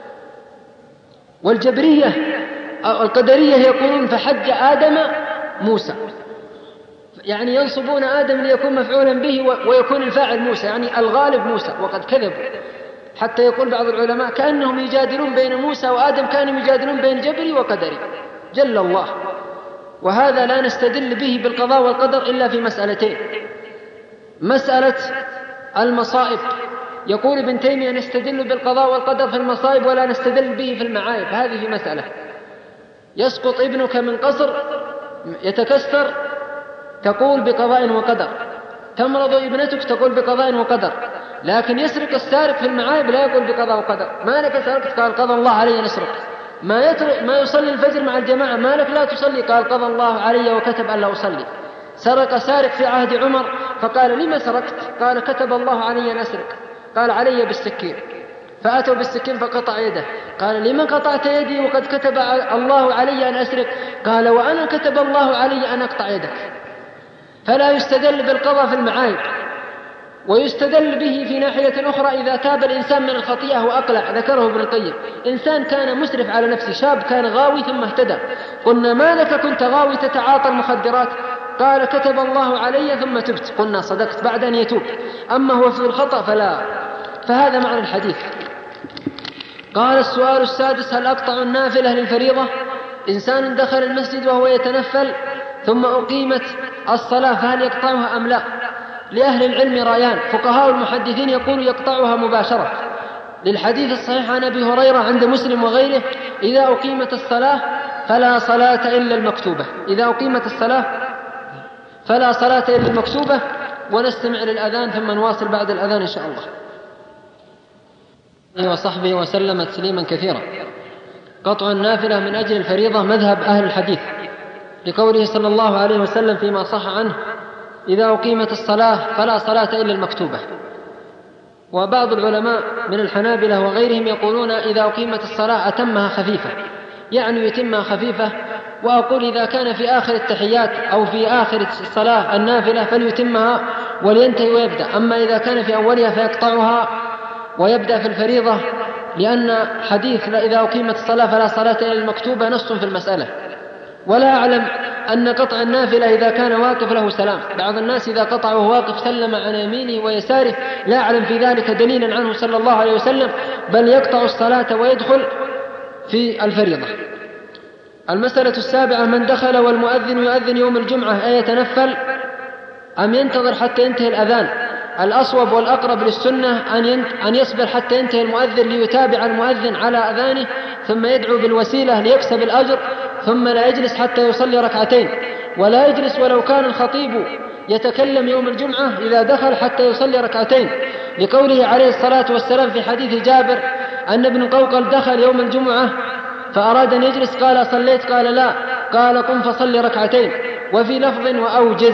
والجبرية القدرية يقولون فحج آدم موسى، يعني ينصبون آدم ليكون مفعولا به ويكون الفاعل موسى، يعني الغالب موسى، وقد كذبوا. حتى يقول بعض العلماء كأنهم يجادلون بين موسى وآدم، كانوا يجادلون بين جبري وقدري جل الله. وهذا لا نستدل به بالقضاء والقدر إلا في مسألتين: مسألة المصائب، يقول ابن تيمية نستدل بالقضاء والقدر في المصائب ولا نستدل به في المعايب. هذه مسألة. يسقط ابنك من قصر يتكسر تقول بقضاء وقدر، تمرض ابنتك تقول بقضاء وقدر. لكن يسرق السارق في المعايب لا يقول بقضاء وقدر. ما لك سرقت؟ قال قضى الله علي نسرق. ما يصلي الفجر مع الجماعة، ما لك لا تصلي؟ قال قضى الله علي وكتب ألا أصلي. سرق سارق في عهد عمر فقال: لما سرقت؟ قال: كتب الله علي أن أسرق. قال: علي بالسكين. فأتوا بالسكين فقطع يده. قال: لما قطعت يدي وقد كتب الله علي أن أسرق؟ قال: وأنا كتب الله علي أن أقطع يدك. فلا يستدل بالقضاء في المعايب، ويستدل به في ناحية أخرى إذا تاب الإنسان من الخطيئة وأقلع. ذكره ابن القيم: إنسان كان مسرف على نفسه، شاب كان غاوي ثم اهتدى، قلنا: ما لك كنت غاوي تتعاطى المخدرات؟ قال: كتب الله علي ثم تبت. قلنا: صدقت، بعد أن يتوب. أما هو في الخطأ فلا. فهذا معنى الحديث. قال: السؤال السادس: هل أقطع النافلة للفريضة؟ إنسان دخل المسجد وهو يتنفل ثم أقيمت الصلاة فهل يقطعها أم لا؟ لأهل العلم رأيان. فقهاء المحدثين يقول يقطعها مباشرة، للحديث الصحيح عن أبي هريرة عند مسلم وغيره: إذا أقيمت الصلاة فلا صلاة إلا المكتوبة. إذا أقيمت الصلاة فلا صلاة إلا المكتوبة. ونستمع للأذان ثم نواصل بعد الأذان إن شاء الله. وصحبه وسلم تسليما كثيرا. قطع النافلة من أجل الفريضة مذهب أهل الحديث، لقوله صلى الله عليه وسلم فيما صح عنه: إذا أقيمت الصلاة فلا صلاة إلا المكتوبة. وبعض العلماء من الحنابلة وغيرهم يقولون إذا أقيمت الصلاة أتمها خفيفة، يعني يتمها خفيفة. وأقول إذا كان في آخر التحيات أو في آخر الصلاة النافلة فليتمها ولينتهي ويبدأ. أما إذا كان في أولها فيقطعها ويبدأ في الفريضة، لأن حديث إذا أقيمت الصلاة فلا صلاة إلا المكتوبة نص في المسألة. ولا أعلم أن قطع النافلة إذا كان واقف له سلام. بعض الناس إذا قطع وهو واقف سلم عن يمينه ويساره، لا أعلم في ذلك دليلا عنه صلى الله عليه وسلم، بل يقطع الصلاة ويدخل في الفريضة. المسألة السابعة: من دخل والمؤذن يؤذن يوم الجمعة أيتنفل أم ينتظر حتى ينتهي الأذان؟ الأصوب والأقرب للسنة أن يصبر حتى ينتهي المؤذن ليتابع المؤذن على أذانه، ثم يدعو بالوسيلة ليكسب الأجر، ثم لا يجلس حتى يصلي ركعتين، ولا يجلس ولو كان الخطيب يتكلم يوم الجمعة إذا دخل حتى يصلي ركعتين، لقوله عليه الصلاة والسلام في حديث جابر أن ابن قوقل دخل يوم الجمعة فأراد أن يجلس، قال: صليت؟ قال: لا. قال: قم فصلي ركعتين. وفي لفظ: وأوجز.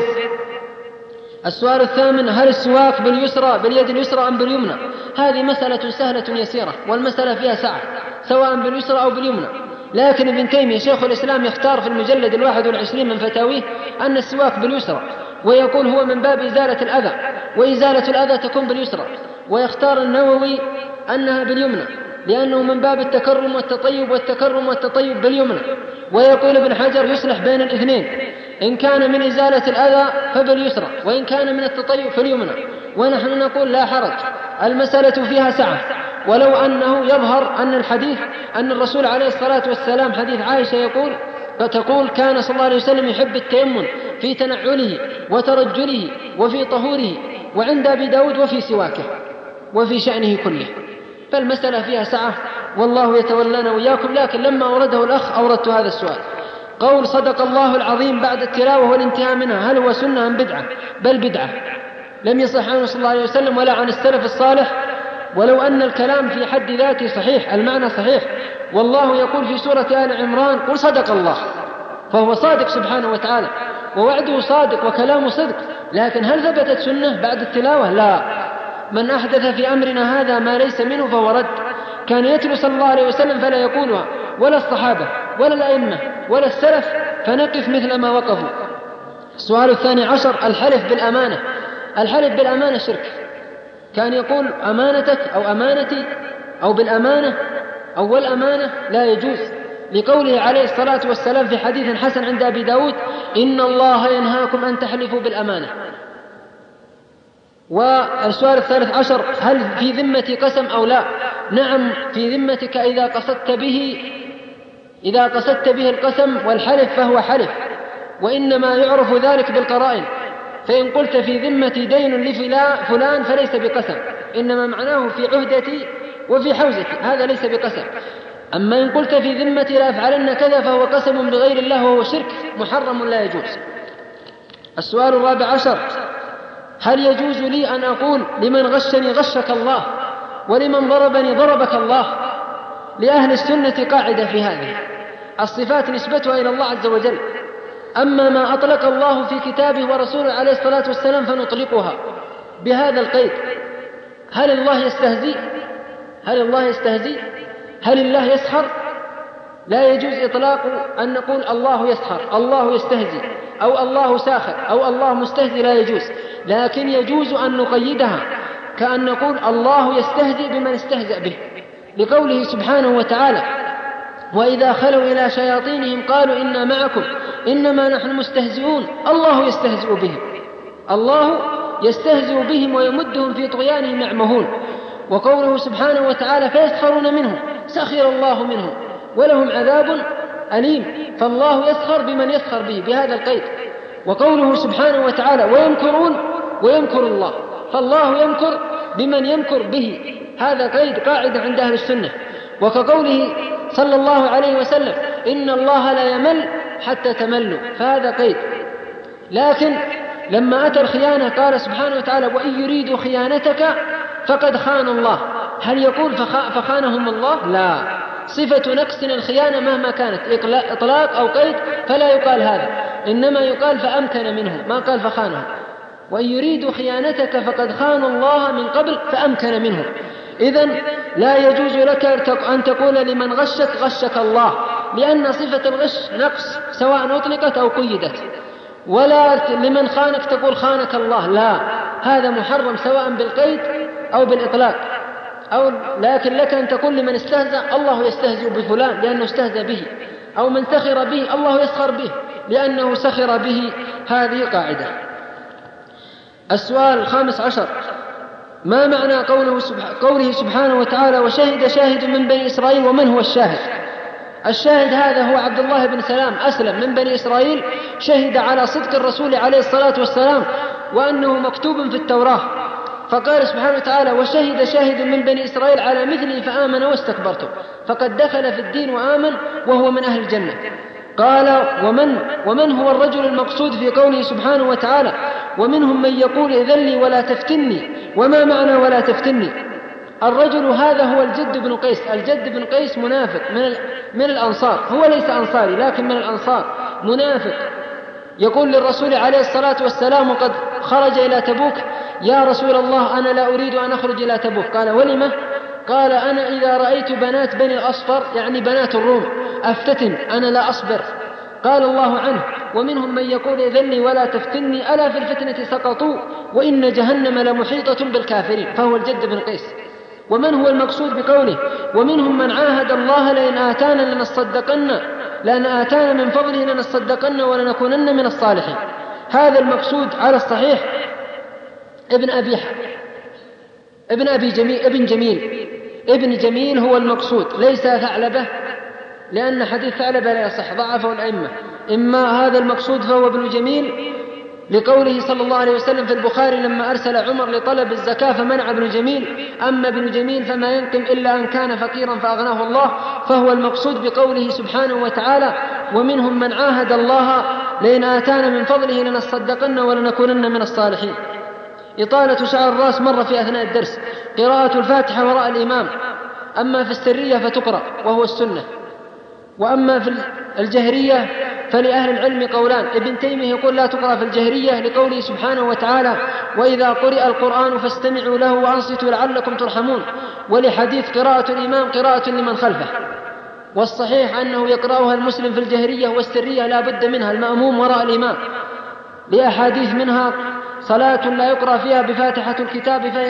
السؤال الثامن: هل السواك باليد اليسرى أم باليمنى؟ هذه مسألة سهلة يسيرة، والمسألة فيها سعة سواء باليسرى أو باليمنى، لكن ابن تيمية شيخ الإسلام يختار في المجلد 21 من فتاويه أن السواك باليسرى، ويقول هو من باب إزالة الأذى، وإزالة الأذى تكون باليسرى. ويختار النووي أنها باليمنى لأنه من باب التكرم والتطيب، والتكرم والتطيب باليمنى. ويقول ابن حجر يصلح بين الاثنين، إن كان من إزالة الأذى فباليسرى، وإن كان من التطيب فاليمنى. ونحن نقول لا حرج، المسألة فيها سعة، ولو أنه يظهر أن الحديث أن الرسول عليه الصلاة والسلام حديث عائشة فتقول: كان صلى الله عليه وسلم يحب التيمم في تنعله وترجله وفي طهوره، وعند أبي داود وفي سواكه وفي شأنه كله. فالمسألة فيها سعة، والله يتولانا وإياكم. لكن لما أورده الأخ أوردت هذا السؤال: قول صدق الله العظيم بعد التلاوة والانتهاء منها، هل هو سنة أم بدعة؟ بل بدعة، لم يصح عنه صلى الله عليه وسلم ولا عن السلف الصالح. ولو أن الكلام في حد ذاته صحيح، المعنى صحيح، والله يقول في سورة آل عمران: قل صدق الله، فهو صادق سبحانه وتعالى، ووعده صادق وكلامه صدق. لكن هل ثبتت سنة بعد التلاوة؟ لا. من أحدث في أمرنا هذا ما ليس منه فهو رد. كان يتلو صلى الله عليه وسلم فلا يقولها ولا الصحابة ولا الأئمة ولا السلف، فنقف مثل ما وقفوا. السؤال الثاني عشر: الحلف بالأمانة. الحلف بالأمانة شرك. كان يقول أمانتك أو أمانتي أو بالأمانة أو والأمانة، لا يجوز، لقوله عليه الصلاة والسلام في حديث حسن عند أبي داود: إن الله ينهاكم أن تحلفوا بالأمانة. والسؤال الثالث عشر: هل في ذمة قسم أو لا؟ نعم، في ذمتك إذا قصدت به القسم والحلف فهو حلف، وإنما يعرف ذلك بالقرائن. فإن قلت في ذمتي دين لفلان فليس بقسم، إنما معناه في عهدتي وفي حوزتي، هذا ليس بقسم. أما إن قلت في ذمتي لا أفعلن كذا فهو قسم بغير الله وهو شرك محرم لا يجوز. السؤال الرابع عشر: هل يجوز لي أن أقول لمن غشني غشك الله، ولمن ضربني ضربك الله؟ لأهل السنة قاعدة في هذه: الصفات نسبتها إلى الله عز وجل، أما ما أطلق الله في كتابه ورسوله عليه الصلاة والسلام فنطلقها بهذا القيد: هل الله يستهزئ؟ هل الله يسخر؟ لا يجوز إطلاق أن نقول الله يسخر، الله يستهزئ، أو الله ساخر، أو الله مستهزئ، لا يجوز. لكن يجوز أن نقيدها كأن نقول الله يستهزئ بمن استهزأ به، لقوله سبحانه وتعالى: وإذا خلوا إلى شياطينهم قالوا إنا معكم إنما نحن مستهزئون. الله يستهزئ بهم ويمدهم في طغيانهم يعمهون. وقوله سبحانه وتعالى: فيسخرون منهم سخر الله منهم ولهم عذاب أليم. فالله يسخر بمن يسخر به بهذا القيد. وقوله سبحانه وتعالى: ويمكرون ويمكر الله، فالله يمكر بمن يمكر به، هذا قيد قاعدة عند أهل السنة. وكقوله صلى الله عليه وسلم: إن الله لا يمل حتى تملوا، فهذا قيد. لكن لما أتى الخيانة قال سبحانه وتعالى: وإن يريدوا خيانتك فقد خان الله. هل يقول فخانهم الله؟ لا، صفة نقص الخيانة مهما كانت إطلاق أو قيد فلا يقال هذا، إنما يقال فأمكن منه، ما قال فخانهم. وإن يريدوا خيانتك فقد خانوا الله من قبل فأمكن منه. إذن لا يجوز لك أن تقول لمن غشك الله، لأن صفة الغش نقص سواء أطلقت أو قيدت. ولا لمن خانك تقول خانك الله، لا، هذا محرم سواء بالقيد أو بالإطلاق. لكن لك أن تقول لمن استهزأ: الله يستهزئ بفلان لأنه استهزأ به، أو من سخر به: الله يسخر به، لأنه سخر به. هذه قاعدة. السؤال 15: ما معنى قوله سبحانه وتعالى وشهد شاهد من بني إسرائيل؟ ومن هو الشاهد؟ الشاهد هذا هو عبد الله بن سلام، أسلم من بني إسرائيل، شهد على صدق الرسول عليه الصلاة والسلام وأنه مكتوب في التوراة، فقال سبحانه وتعالى وشهد شاهد من بني إسرائيل على مثله فآمن واستكبرتم، فقد دخل في الدين وآمن وهو من أهل الجنة. قال ومن هو الرجل المقصود في قوله سبحانه وتعالى ومنهم من يقول إذن لي ولا تفتني؟ وما معنى ولا تفتني؟ الرجل هذا هو الجد بن قيس. الجد بن قيس منافق من الأنصار، هو ليس أنصاري لكن من الأنصار، منافق، يقول للرسول عليه الصلاة والسلام وقد خرج إلى تبوك: يا رسول الله أنا لا أريد أن أخرج إلى تبوك. قال ولم؟ قال أنا إذا رأيت بنات بني الأصفر يعني بنات الروم أفتتن، أنا لا أصبر. قال الله عنه ومنهم من يقول إذن لي ولا تفتني ألا في الفتنة سقطوا وإن جهنم لمحيطة بالكافرين، فهو الجد بن قيس. ومن هو المقصود بقوله ومنهم من عاهد الله لئن آتانا من فضله لنصدقن ولنكونن من الصالحين؟ هذا المقصود على الصحيح ابن جميل هو المقصود، ليس ثعلبة، لأن حديث ثعلبة لا يصح، ضعفه الأئمة. إما هذا المقصود فهو ابن جميل لقوله صلى الله عليه وسلم في البخاري لما أرسل عمر لطلب الزكاة فمنع ابن جميل: أما ابن جميل فما ينقم إلا أن كان فقيرا فأغناه الله، فهو المقصود بقوله سبحانه وتعالى ومنهم من عاهد الله لئن آتانا من فضله لنصدقن ولنكونن من الصالحين. إطالة شعر الرأس مرة في أثناء الدرس. قراءة الفاتحة وراء الإمام، أما في السرية فتقرأ وهو السنة، وأما في الجهرية فلأهل العلم قولان. ابن تيمية يقول لا تقرأ في الجهرية لقوله سبحانه وتعالى وإذا قرئ القرآن فاستمعوا له وأنصتوا لعلكم ترحمون، ولحديث قراءة الإمام قراءة لمن خلفه. والصحيح أنه يقرأها المسلم في الجهرية والسرية لا بد منها المأموم وراء الإمام، لأحاديث منها صلاة لا يقرأ فيها بفاتحة الكتاب فهي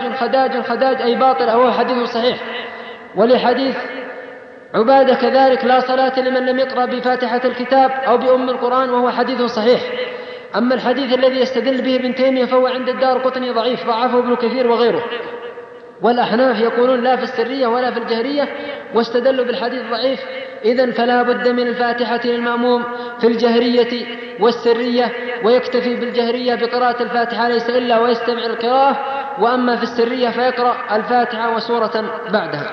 خداج أي باطل، أو حديث صحيح. ولحديث عبادة كذلك لا صلاة لمن لم يقرأ بفاتحة الكتاب أو بأم القرآن، وهو حديث صحيح. أما الحديث الذي يستدل به ابن تيمية فهو عند الدارقطني ضعيف، ضعفه ابن كثير وغيره. والأحناف يقولون لا في السرية ولا في الجهرية واستدلوا بالحديث ضعيف. إذن فلا بد من الفاتحة للمأموم في الجهرية والسرية، ويكتفي بالجهرية بقراءة الفاتحة ليس إلا ويستمع القراءة، وأما في السرية فيقرأ الفاتحة وسورة بعدها.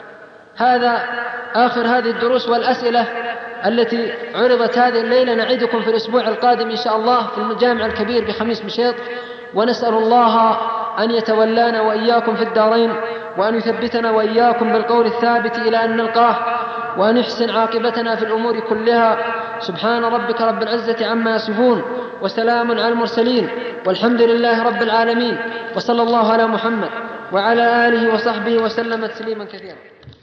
هذا آخر هذه الدروس والأسئلة التي عرضت هذه الليلة. نعيدكم في الأسبوع القادم إن شاء الله في الجامع الكبير بخميس مشيط، ونسأل الله أن يتولانا وإياكم في الدارين، وأن يثبتنا وإياكم بالقول الثابت إلى أن نلقاه، وأن يحسن عاقبتنا في الأمور كلها. سبحان ربك رب العزة عما يصفون، وسلام على المرسلين، والحمد لله رب العالمين، وصلى الله على محمد وعلى آله وصحبه وسلم تسليما كثيرا.